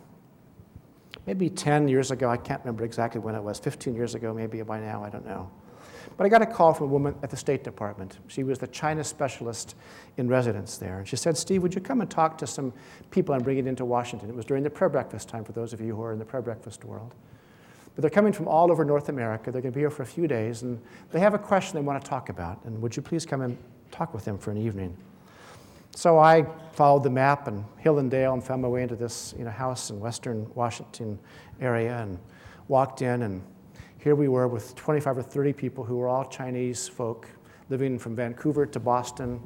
Maybe 10 years ago, I can't remember exactly when it was, 15 years ago maybe by now, I don't know. But I got a call from a woman at the State Department. She was the China specialist in residence there. And she said, Steve, would you come and talk to some people I'm bringing into Washington? It was during the prayer breakfast time for those of you who are in the prayer breakfast world. But they're coming from all over North America. They're going to be here for a few days, and they have a question they want to talk about. And would you please come and talk with them for an evening? So I followed the map and hill and dale and found my way into this house in western Washington area and walked in, and here we were with 25 or 30 people who were all Chinese folk living from Vancouver to Boston.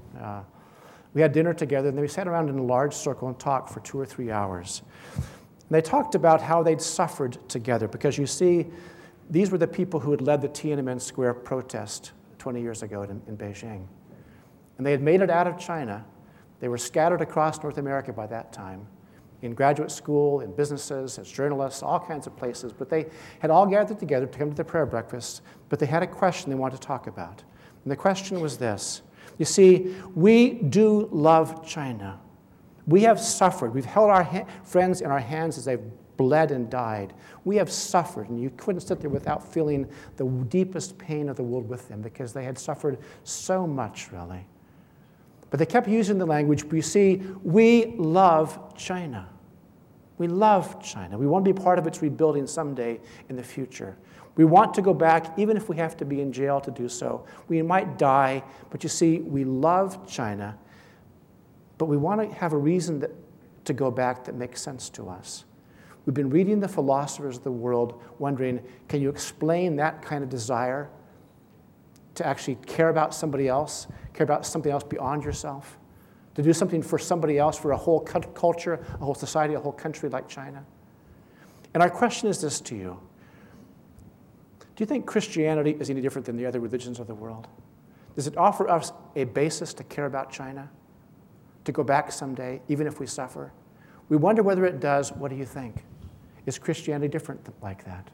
We had dinner together, and then we sat around in a large circle and talked for 2 or 3 hours. And they talked about how they'd suffered together, because you see, these were the people who had led the Tiananmen Square protest 20 years ago in Beijing. And they had made it out of China. They were scattered across North America by that time, in graduate school, in businesses, as journalists, all kinds of places. But they had all gathered together to come to the prayer breakfast, but they had a question they wanted to talk about. And the question was this. You see, we do love China. We have suffered. We've held our friends in our hands as they've bled and died. We have suffered, and you couldn't sit there without feeling the deepest pain of the world with them, because they had suffered so much, really. But they kept using the language, but you see, we love China. We love China. We want to be part of its rebuilding someday in the future. We want to go back, even if we have to be in jail to do so. We might die, but you see, we love China, but we want to have a reason to go back that makes sense to us. We've been reading the philosophers of the world, wondering, can you explain that kind of desire to actually care about somebody else, care about something else beyond yourself, to do something for somebody else, for a whole culture, a whole society, a whole country like China? And our question is this to you. Do you think Christianity is any different than the other religions of the world? Does it offer us a basis to care about China, to go back someday, even if we suffer? We wonder whether it does. What do you think? Is Christianity different like that?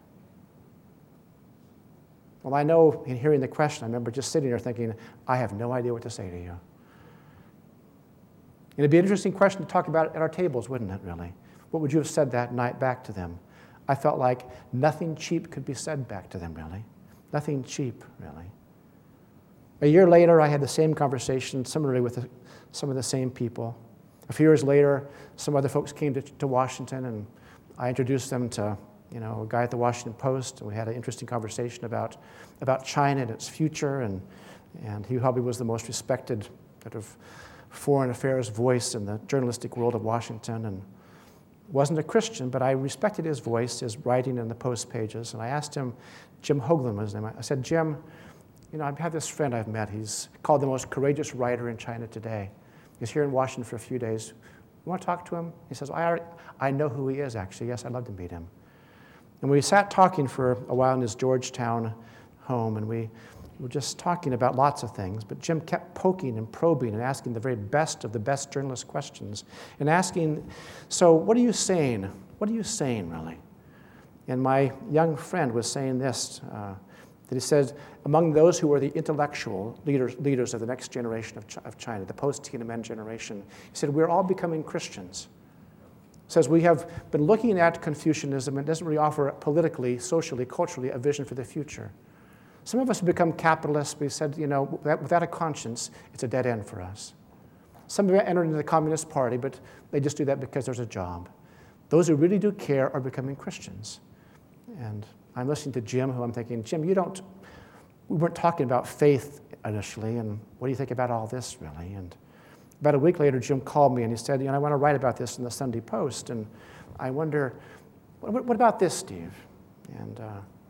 Well, I know in hearing the question, I remember just sitting there thinking, I have no idea what to say to you. And it'd be an interesting question to talk about at our tables, wouldn't it, really? What would you have said that night back to them? I felt like nothing cheap could be said back to them, really. Nothing cheap, really. A year later, I had the same conversation, similarly with some of the same people. A few years later, some other folks came to Washington, and I introduced them to a guy at the Washington Post, and we had an interesting conversation about China and its future, and he probably was the most respected sort of foreign affairs voice in the journalistic world of Washington, and wasn't a Christian, but I respected his voice, his writing in the Post pages, and I asked him, Jim Hoagland was his name. I said, Jim, I have this friend I've met. He's called the most courageous writer in China today. He's here in Washington for a few days. You want to talk to him? He says, I know who he is, actually. Yes, I'd love to meet him. And we sat talking for a while in his Georgetown home, and we were just talking about lots of things. But Jim kept poking and probing and asking the very best of the best journalist questions and asking, so what are you saying? What are you saying, really? And my young friend was saying this, that he said, among those who are the intellectual leaders of the next generation of China, the post-Tiananmen generation, he said, we're all becoming Christians. He says, we have been looking at Confucianism, and it doesn't really offer politically, socially, culturally a vision for the future. Some of us have become capitalists. We said, without a conscience, it's a dead end for us. Some have entered into the Communist Party, but they just do that because there's a job. Those who really do care are becoming Christians. And I'm listening to Jim, who I'm thinking, Jim, we weren't talking about faith initially, and what do you think about all this, really? And about a week later, Jim called me and he said, I want to write about this in the Sunday Post, and I wonder, what about this, Steve? And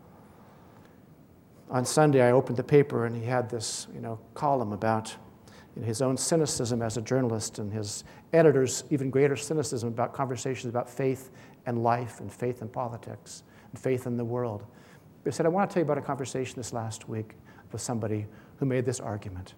on Sunday, I opened the paper and he had this, column about his own cynicism as a journalist and his editor's even greater cynicism about conversations about faith and life and faith and politics and faith in the world. But he said, I want to tell you about a conversation this last week with somebody who made this argument.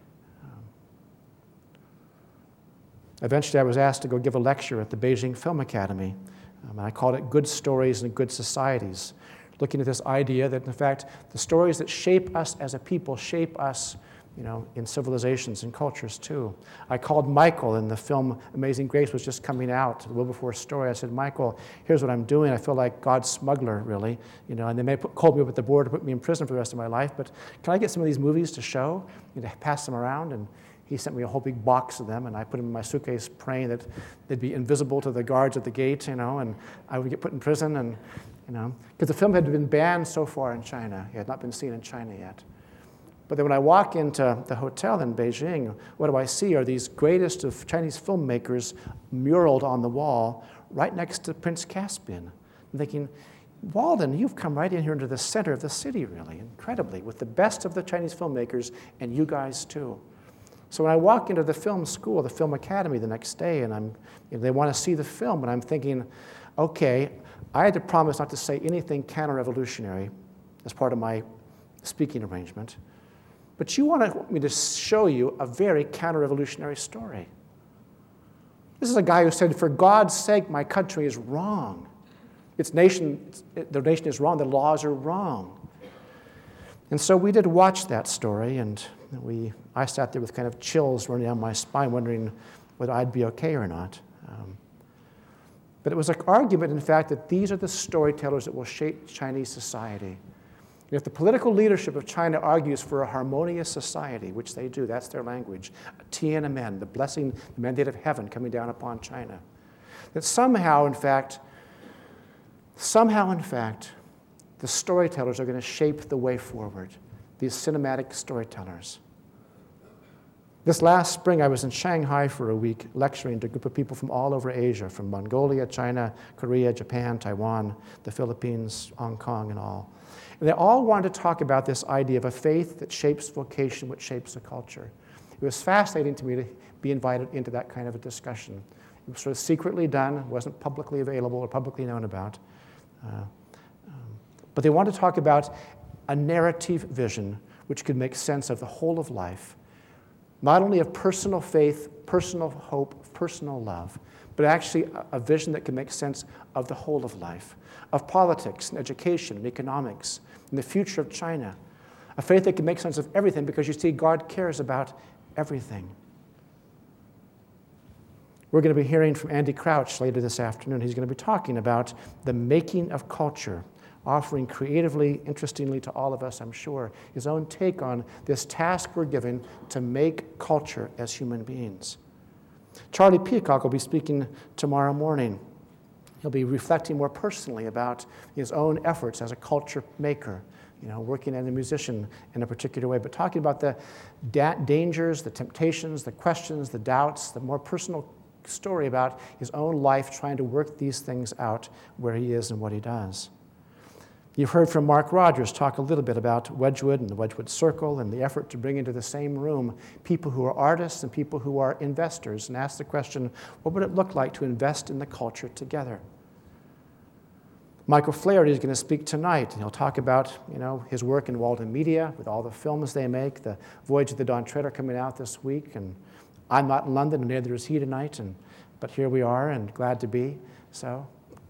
Eventually, I was asked to go give a lecture at the Beijing Film Academy. And I called it Good Stories and Good Societies, looking at this idea that, in fact, the stories that shape us as a people shape us, in civilizations and cultures, too. I called Michael, and the film Amazing Grace was just coming out, the Wilberforce story. I said, Michael, here's what I'm doing. I feel like God's smuggler, really. And they may call me up at the board to put me in prison for the rest of my life, but can I get some of these movies to show, to pass them around? And he sent me a whole big box of them, and I put them in my suitcase praying that they'd be invisible to the guards at the gate, and I would get put in prison, and, because the film had been banned so far in China. It had not been seen in China yet. But then when I walk into the hotel in Beijing, what do I see are these greatest of Chinese filmmakers muraled on the wall right next to Prince Caspian. I'm thinking, Walden, you've come right in here into the center of the city, really, incredibly, with the best of the Chinese filmmakers, and you guys too. So when I walk into the film school, the film academy the next day, and they want to see the film, and I'm thinking, okay, I had to promise not to say anything counter-revolutionary as part of my speaking arrangement, but you want me to show you a very counter-revolutionary story. This is a guy who said, for God's sake, my country is wrong. The nation is wrong, the laws are wrong. And so we did watch that story, and I sat there with kind of chills running down my spine, wondering whether I'd be okay or not. But it was an argument, in fact, that these are the storytellers that will shape Chinese society. And if the political leadership of China argues for a harmonious society, which they do, that's their language, a Tiananmen, the blessing, the mandate of heaven coming down upon China, that somehow, in fact, the storytellers are going to shape the way forward, these cinematic storytellers. This last spring, I was in Shanghai for a week lecturing to a group of people from all over Asia, from Mongolia, China, Korea, Japan, Taiwan, the Philippines, Hong Kong, and all. And they all wanted to talk about this idea of a faith that shapes vocation, which shapes a culture. It was fascinating to me to be invited into that kind of a discussion. It was sort of secretly done, wasn't publicly available or publicly known about. But they wanted to talk about a narrative vision which could make sense of the whole of life, not only of personal faith, personal hope, personal love, but actually a vision that can make sense of the whole of life, of politics and education and economics and the future of China, a faith that can make sense of everything because you see God cares about everything. We're going to be hearing from Andy Crouch later this afternoon. He's going to be talking about the making of culture, offering creatively, interestingly to all of us, I'm sure, his own take on this task we're given to make culture as human beings. Charlie Peacock will be speaking tomorrow morning. He'll be reflecting more personally about his own efforts as a culture maker, working as a musician in a particular way, but talking about the dangers, the temptations, the questions, the doubts, the more personal story about his own life trying to work these things out where he is and what he does. You've heard from Mark Rogers talk a little bit about Wedgwood and the Wedgwood Circle and the effort to bring into the same room people who are artists and people who are investors and ask the question, what would it look like to invest in the culture together? Michael Flaherty is going to speak tonight, and he'll talk about his work in Walden Media with all the films they make, the Voyage of the Dawn Treader coming out this week, and I'm not in London, and neither is he tonight, but here we are, and glad to be so.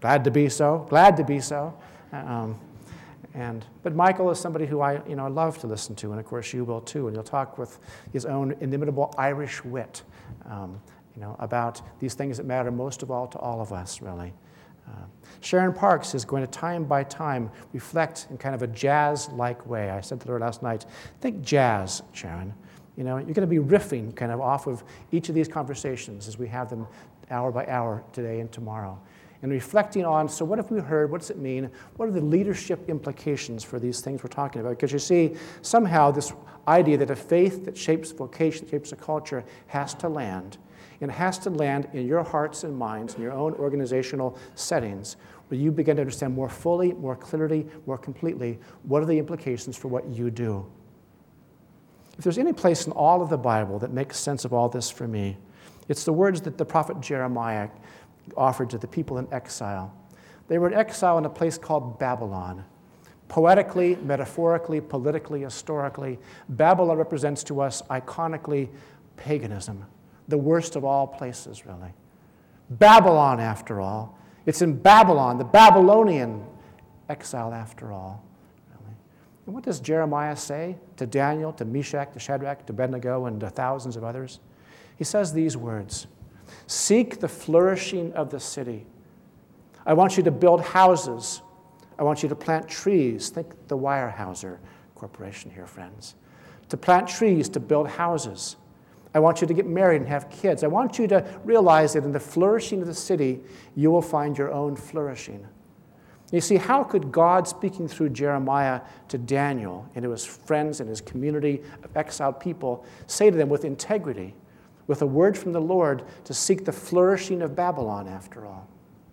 But Michael is somebody who I love to listen to, and of course you will too. And he'll talk with his own inimitable Irish wit, about these things that matter most of all to all of us, really. Sharon Parks is going to time by time reflect in kind of a jazz-like way. I said to her last night, think jazz, Sharon. You're going to be riffing kind of off of each of these conversations as we have them hour by hour today and tomorrow. and reflecting on, so what have we heard? What does it mean? What are the leadership implications for these things we're talking about? Because you see, somehow this idea that a faith that shapes vocation, shapes a culture, has to land. And it has to land in your hearts and minds, in your own organizational settings, where you begin to understand more fully, more clearly, more completely, what are the implications for what you do. If there's any place in all of the Bible that makes sense of all this for me, it's the words that the prophet Jeremiah offered to the people in exile. They were in exile in a place called Babylon. Poetically, metaphorically, politically, historically, Babylon represents to us iconically paganism, the worst of all places, really. Babylon, after all. It's in Babylon, the Babylonian exile, after all. Really. And what does Jeremiah say to Daniel, to Meshach, to Shadrach, to Abednego, and to thousands of others? He says these words, "Seek the flourishing of the city. I want you to build houses. I want you to plant trees." Think the Weyerhaeuser Corporation here, friends. To plant trees, to build houses. I want you to get married and have kids. I want you to realize that in the flourishing of the city, you will find your own flourishing. You see, how could God, speaking through Jeremiah to Daniel and to his friends and his community of exiled people, say to them with integrity, with a word from the Lord, to seek the flourishing of Babylon, after all?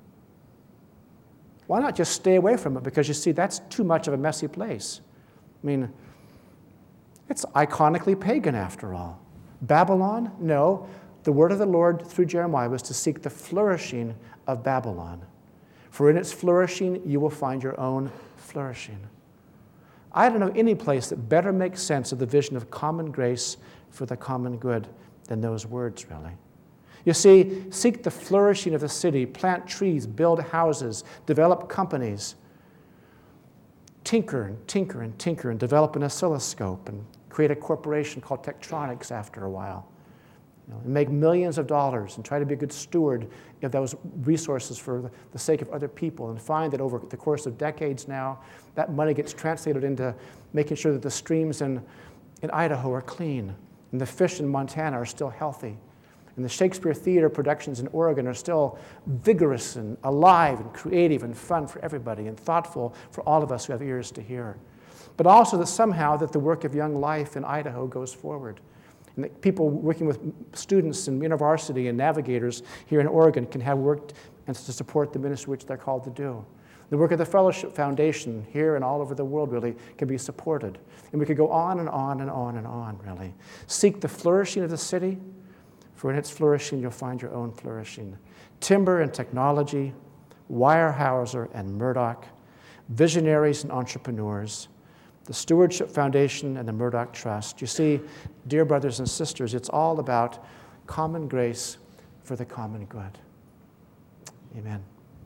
Why not just stay away from it? Because you see, that's too much of a messy place. I mean, it's iconically pagan, after all. Babylon? No. The word of the Lord through Jeremiah was to seek the flourishing of Babylon. For in its flourishing, you will find your own flourishing. I don't know any place that better makes sense of the vision of common grace for the common good than those words, really. You see, seek the flourishing of the city, plant trees, build houses, develop companies, tinker and tinker and tinker and develop an oscilloscope and create a corporation called Tektronix after a while, and make millions of dollars and try to be a good steward of those resources for the sake of other people, and find that over the course of decades now, that money gets translated into making sure that the streams in Idaho are clean and the fish in Montana are still healthy. And the Shakespeare Theater productions in Oregon are still vigorous and alive and creative and fun for everybody and thoughtful for all of us who have ears to hear. But also that somehow that the work of Young Life in Idaho goes forward. And that people working with students in university and navigators here in Oregon can have work and to support the ministry which they're called to do. The work of the Fellowship Foundation here and all over the world really can be supported. And we could go on and on and on and on, really. Seek the flourishing of the city, for in its flourishing you'll find your own flourishing. Timber and technology, Weyerhaeuser and Murdoch, visionaries and entrepreneurs, the Stewardship Foundation and the Murdoch Trust. You see, dear brothers and sisters, it's all about common grace for the common good. Amen.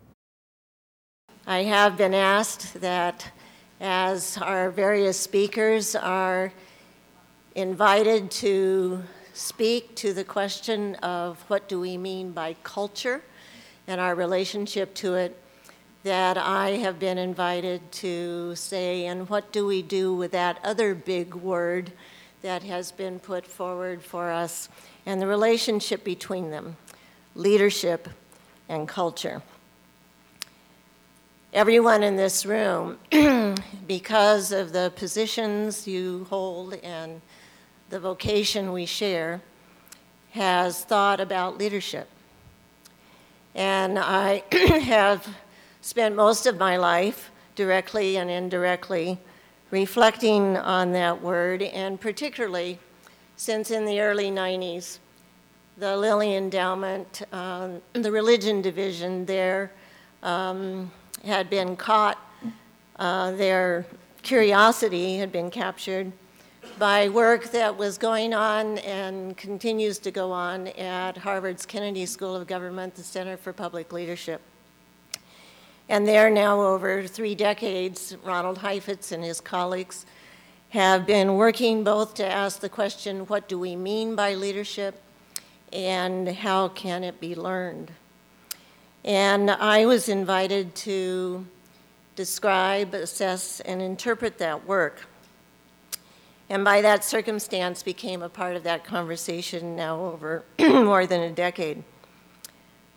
I have been asked that as our various speakers are invited to speak to the question of what do we mean by culture and our relationship to it, that I have been invited to say, and what do we do with that other big word that has been put forward for us, and the relationship between them, leadership and culture. Everyone in this room, because of the positions you hold and the vocation we share, has thought about leadership. And I have spent most of my life, directly and indirectly, reflecting on that word, and particularly since in the early 90s, the Lilly Endowment, the religion division there, had been caught, their curiosity had been captured by work that was going on and continues to go on at Harvard's Kennedy School of Government, the Center for Public Leadership. And there now over 3 decades, Ronald Heifetz and his colleagues have been working both to ask the question, what do we mean by leadership, and how can it be learned? And I was invited to describe, assess, and interpret that work. And by that circumstance became a part of that conversation now over more than a decade.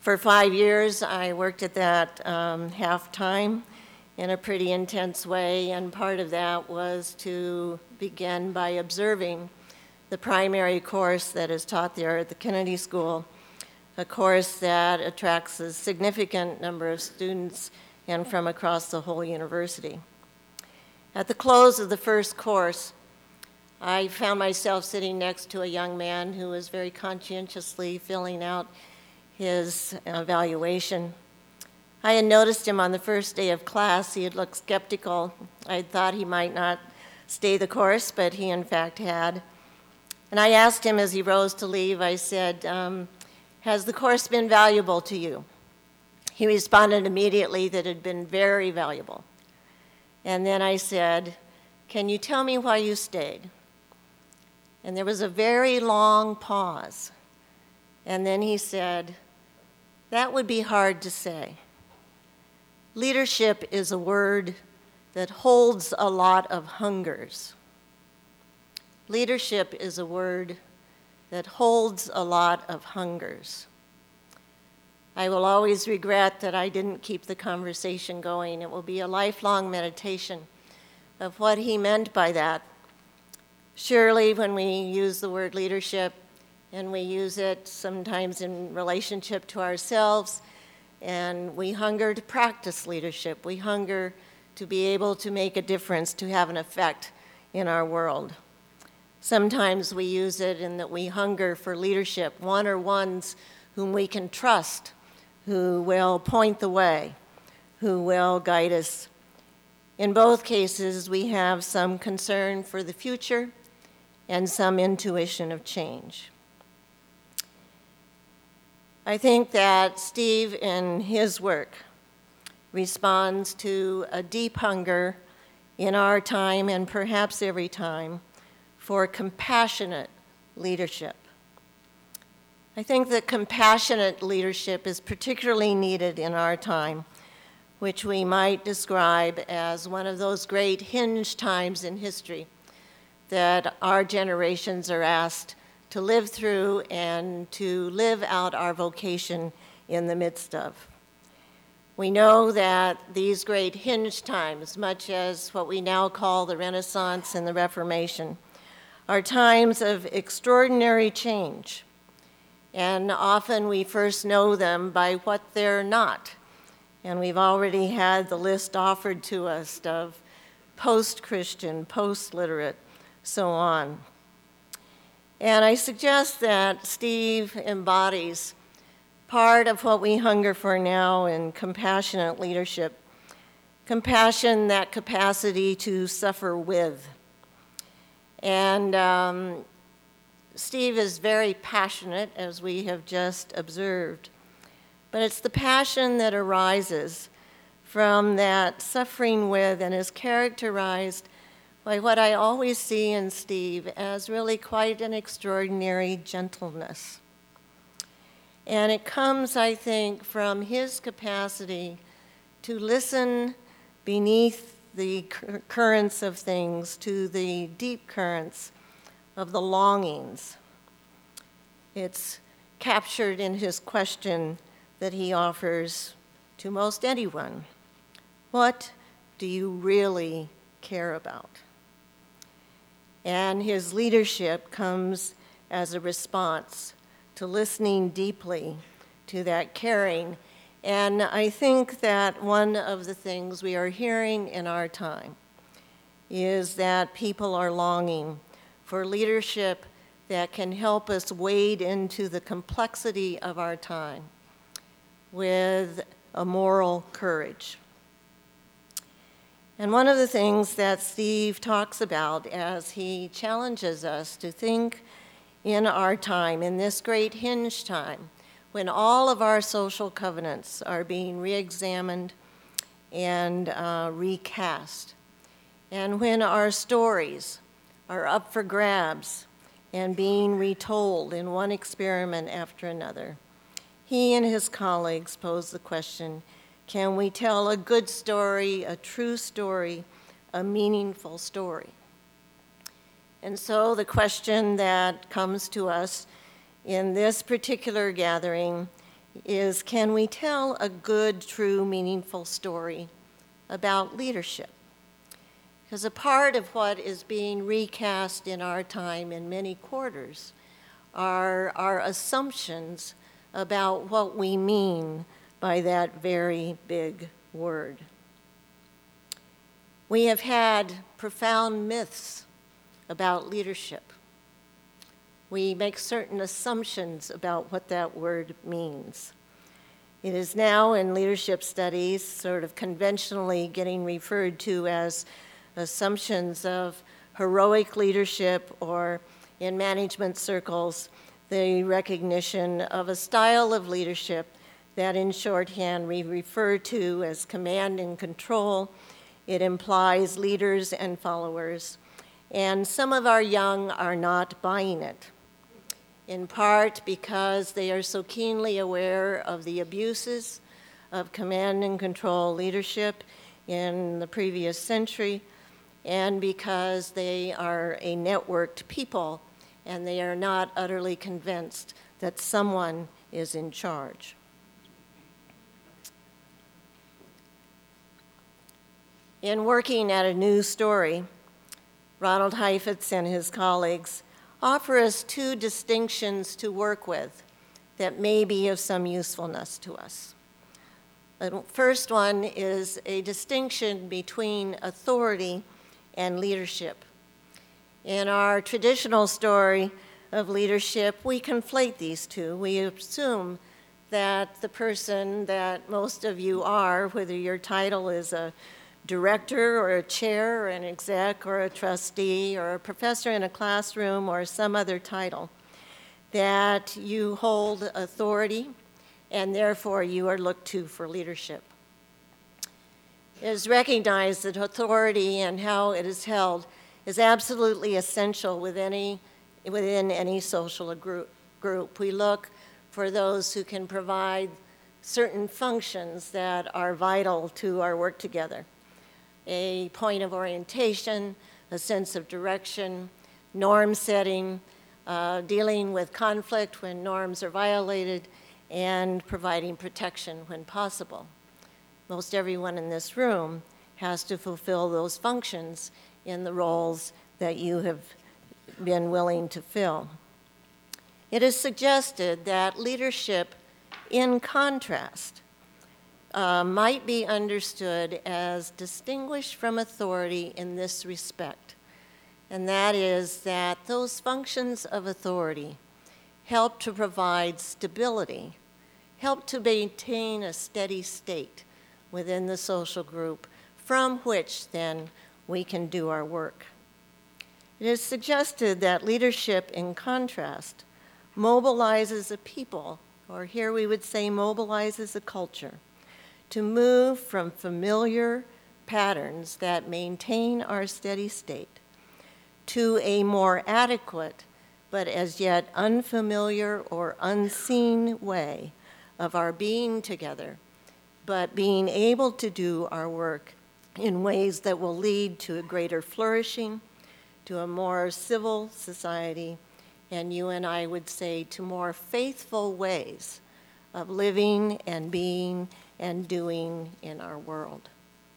For 5 years, I worked at that half-time in a pretty intense way, and part of that was to begin by observing the primary course that is taught there at the Kennedy School, a course that attracts a significant number of students and from across the whole university. At the close of the first course, I found myself sitting next to a young man who was very conscientiously filling out his evaluation. I had noticed him on the first day of class. He had looked skeptical. I thought he might not stay the course, but he in fact had. And I asked him as he rose to leave, I said, has the course been valuable to you? He responded immediately that it had been very valuable. And then I said, can you tell me why you stayed? And there was a very long pause. And then he said, that would be hard to say. Leadership is a word that holds a lot of hungers. Leadership is a word that holds a lot of hungers. I will always regret that I didn't keep the conversation going. It will be a lifelong meditation of what he meant by that. Surely, when we use the word leadership, and we use it sometimes in relationship to ourselves, and we hunger to practice leadership. We hunger to be able to make a difference, to have an effect in our world. Sometimes we use it in that we hunger for leadership, one or ones whom we can trust, who will point the way, who will guide us. In both cases, we have some concern for the future and some intuition of change. I think that Steve, in his work, responds to a deep hunger in our time and perhaps every time for compassionate leadership. I think that compassionate leadership is particularly needed in our time, which we might describe as one of those great hinge times in history that our generations are asked to live through and to live out our vocation in the midst of. We know that these great hinge times, much as what we now call the Renaissance and the Reformation, are times of extraordinary change. And often we first know them by what they're not. And we've already had the list offered to us of post-Christian, post-literate, so on. And I suggest that Steve embodies part of what we hunger for now in compassionate leadership. Compassion, that capacity to suffer with. And Steve is very passionate, as we have just observed. But it's the passion that arises from that suffering with and is characterized by what I always see in Steve as really quite an extraordinary gentleness. And it comes, I think, from his capacity to listen beneath the currents of things, to the deep currents of the longings. It's captured in his question that he offers to most anyone. What do you really care about? And his leadership comes as a response to listening deeply to that caring. And I think that one of the things we are hearing in our time is that people are longing for leadership that can help us wade into the complexity of our time with a moral courage. And one of the things that Steve talks about as he challenges us to think in our time, in this great hinge time, when all of our social covenants are being re-examined and recast, and when our stories are up for grabs and being retold in one experiment after another, he and his colleagues pose the question, can we tell a good story, a true story, a meaningful story? And so the question that comes to us in this particular gathering is, can we tell a good, true, meaningful story about leadership? Because a part of what is being recast in our time in many quarters are our assumptions about what we mean by that very big word. We have had profound myths about leadership. We make certain assumptions about what that word means. It is now in leadership studies sort of conventionally getting referred to as assumptions of heroic leadership, or in management circles, the recognition of a style of leadership that in shorthand we refer to as command and control. It implies leaders and followers, and some of our young are not buying it, in part because they are so keenly aware of the abuses of command and control leadership in the previous century, and because they are a networked people and they are not utterly convinced that someone is in charge. In working at a news story, Ronald Heifetz and his colleagues offer us two distinctions to work with that may be of some usefulness to us. The first one is a distinction between authority and leadership. In our traditional story of leadership, we conflate these two. We assume that the person that most of you are, whether your title is a director or a chair or an exec or a trustee or a professor in a classroom or some other title, that you hold authority and therefore you are looked to for leadership. It is recognized that authority and how it is held is absolutely essential within any social group. We look for those who can provide certain functions that are vital to our work together. A point of orientation, a sense of direction, norm setting, dealing with conflict when norms are violated, and providing protection when possible. Most everyone in this room has to fulfill those functions in the roles that you have been willing to fill. It is suggested that leadership, in contrast, might be understood as distinguished from authority in this respect, and that is that those functions of authority help to provide stability, help to maintain a steady state within the social group, from which then we can do our work. It is suggested that leadership, in contrast, mobilizes a people, or here we would say mobilizes a culture, to move from familiar patterns that maintain our steady state to a more adequate but as yet unfamiliar or unseen way of our being together, but being able to do our work in ways that will lead to a greater flourishing, to a more civil society, and you and I would say to more faithful ways of living and being and doing in our world.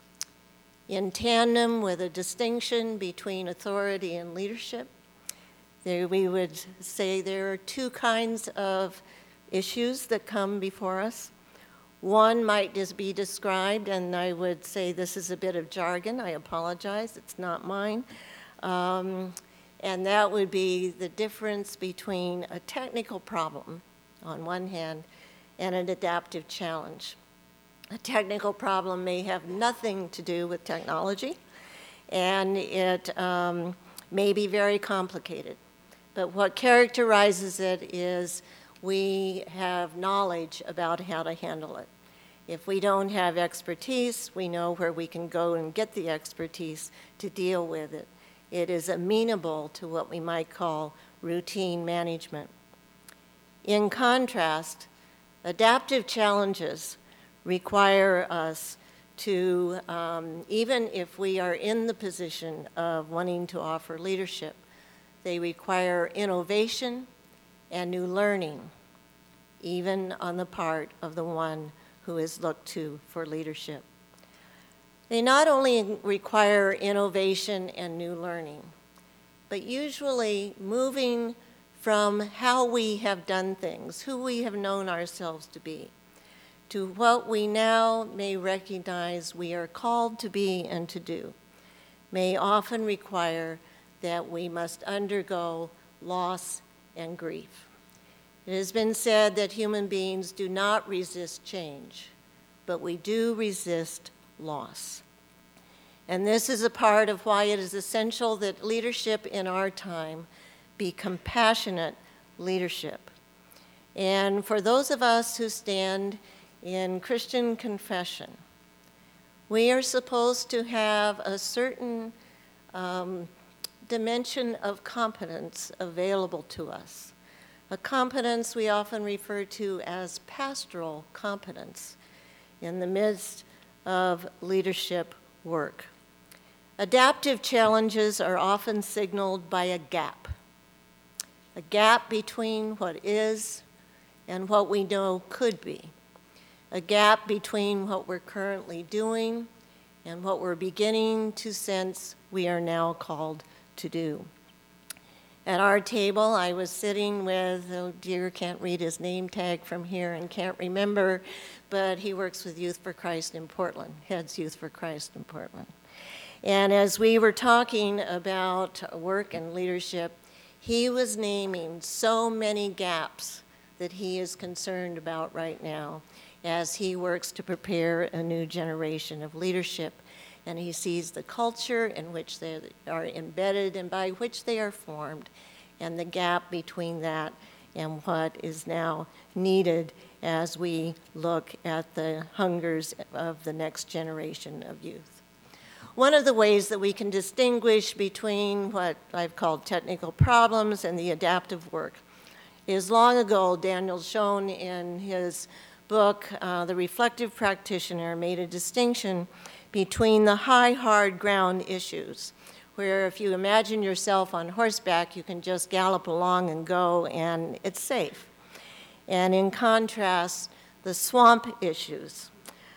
In tandem with a distinction between authority and leadership, we would say there are two kinds of issues that come before us. One might just be described, and I would say this is a bit of jargon. I apologize, it's not mine. And that would be the difference between a technical problem on one hand and an adaptive challenge. A technical problem may have nothing to do with technology, and it may be very complicated. But what characterizes it is we have knowledge about how to handle it. If we don't have expertise, we know where we can go and get the expertise to deal with it. It is amenable to what we might call routine management. In contrast, adaptive challenges require us to, even if we are in the position of wanting to offer leadership, they require innovation and new learning. even on the part of the one who is looked to for leadership. They not only require innovation and new learning, but usually moving from how we have done things, who we have known ourselves to be, to what we now may recognize we are called to be and to do, may often require that we must undergo loss and grief. It has been said that human beings do not resist change, but we do resist loss. And this is a part of why it is essential that leadership in our time be compassionate leadership. And for those of us who stand in Christian confession, we are supposed to have a certain dimension of competence available to us. A competence we often refer to as pastoral competence in the midst of leadership work. Adaptive challenges are often signaled by a gap between what is and what we know could be, a gap between what we're currently doing and what we're beginning to sense we are now called to do. At our table, I was sitting with, oh dear, can't read his name tag from here and can't remember, but he works with Youth for Christ in Portland, heads Youth for Christ in Portland. And as we were talking about work and leadership, he was naming so many gaps that he is concerned about right now as he works to prepare a new generation of leadership. And he sees the culture in which they are embedded and by which they are formed, and the gap between that and what is now needed as we look at the hungers of the next generation of youth. One of the ways that we can distinguish between what I've called technical problems and the adaptive work is long ago, Daniel Schoen in his book, The Reflective Practitioner, made a distinction between the high, hard ground issues, where if you imagine yourself on horseback, you can just gallop along and go, and it's safe. And in contrast, the swamp issues.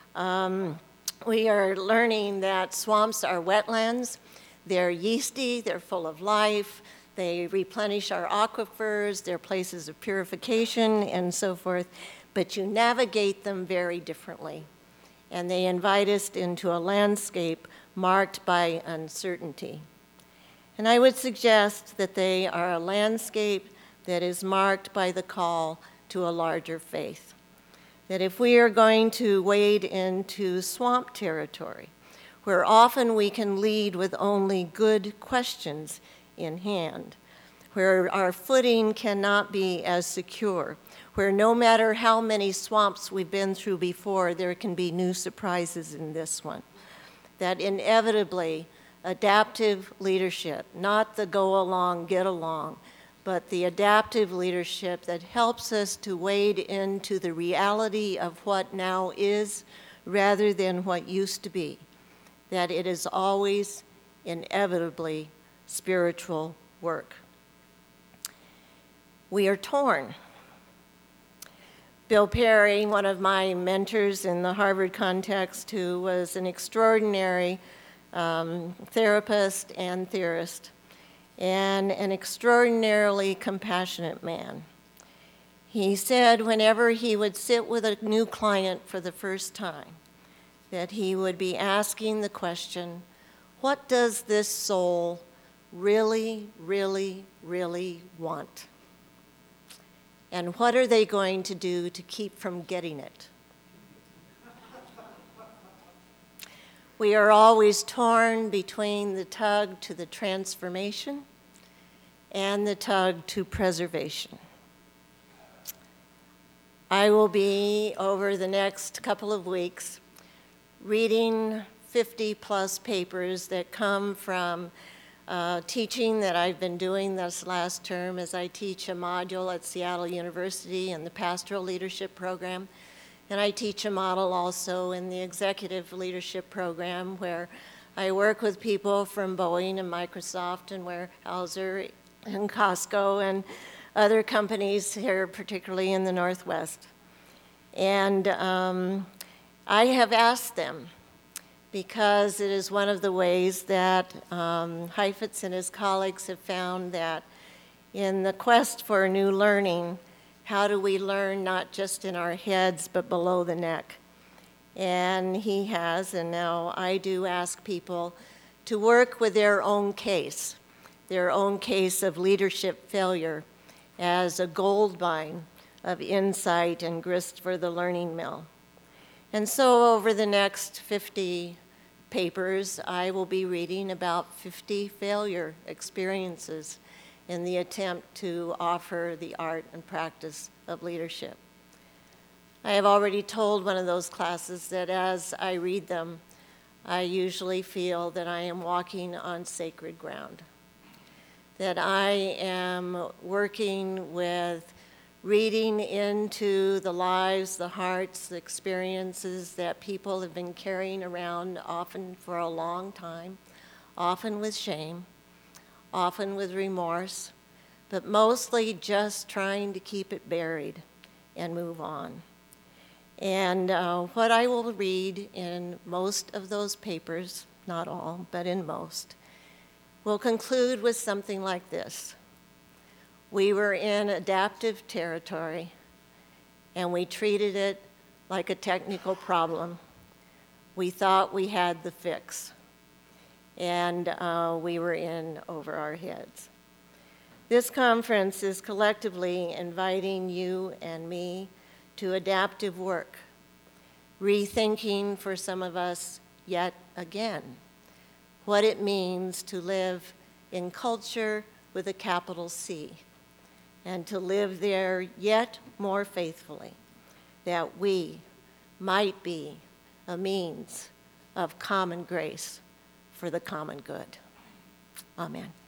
We are learning that swamps are wetlands. They're yeasty, they're full of life, they replenish our aquifers, they're places of purification, and so forth, but you navigate them very differently. And they invite us into a landscape marked by uncertainty. And I would suggest that they are a landscape that is marked by the call to a larger faith. That if we are going to wade into swamp territory, where often we can lead with only good questions in hand, where our footing cannot be as secure, where no matter how many swamps we've been through before, there can be new surprises in this one. That inevitably, adaptive leadership, not the go along, get along, but the adaptive leadership that helps us to wade into the reality of what now is rather than what used to be, that it is always inevitably spiritual work. We are torn. Bill Perry, one of my mentors in the Harvard context, who was an extraordinary therapist and theorist, and an extraordinarily compassionate man. He said whenever he would sit with a new client for the first time, that he would be asking the question, what does this soul really, really, really want? And what are they going to do to keep from getting it? We are always torn between the tug to the transformation and the tug to preservation. I will be, over the next couple of weeks, reading 50-plus papers that come from teaching that I've been doing this last term as I teach a module at Seattle University in the Pastoral Leadership Program. And I teach a model also in the Executive Leadership Program where I work with people from Boeing and Microsoft and Weyerhaeuser and Costco and other companies here, particularly in the Northwest. And I have asked them, because it is one of the ways that Heifetz and his colleagues have found that in the quest for new learning, how do we learn not just in our heads but below the neck? And he has, and now I do ask people to work with their own case of leadership failure as a gold mine of insight and grist for the learning mill. And so over the next 50 papers, I will be reading about 50 failure experiences in the attempt to offer the art and practice of leadership. I have already told one of those classes that as I read them, I usually feel that I am walking on sacred ground, that I am working with reading into the lives, the hearts, the experiences that people have been carrying around, often for a long time, often with shame, often with remorse, but mostly just trying to keep it buried and move on. And what I will read in most of those papers, not all, but in most, will conclude with something like this. We were in adaptive territory, and we treated it like a technical problem. We thought we had the fix, and we were in over our heads. This conference is collectively inviting you and me to adaptive work, rethinking for some of us yet again what it means to live in culture with a capital C, and to live there yet more faithfully, that we might be a means of common grace for the common good. Amen.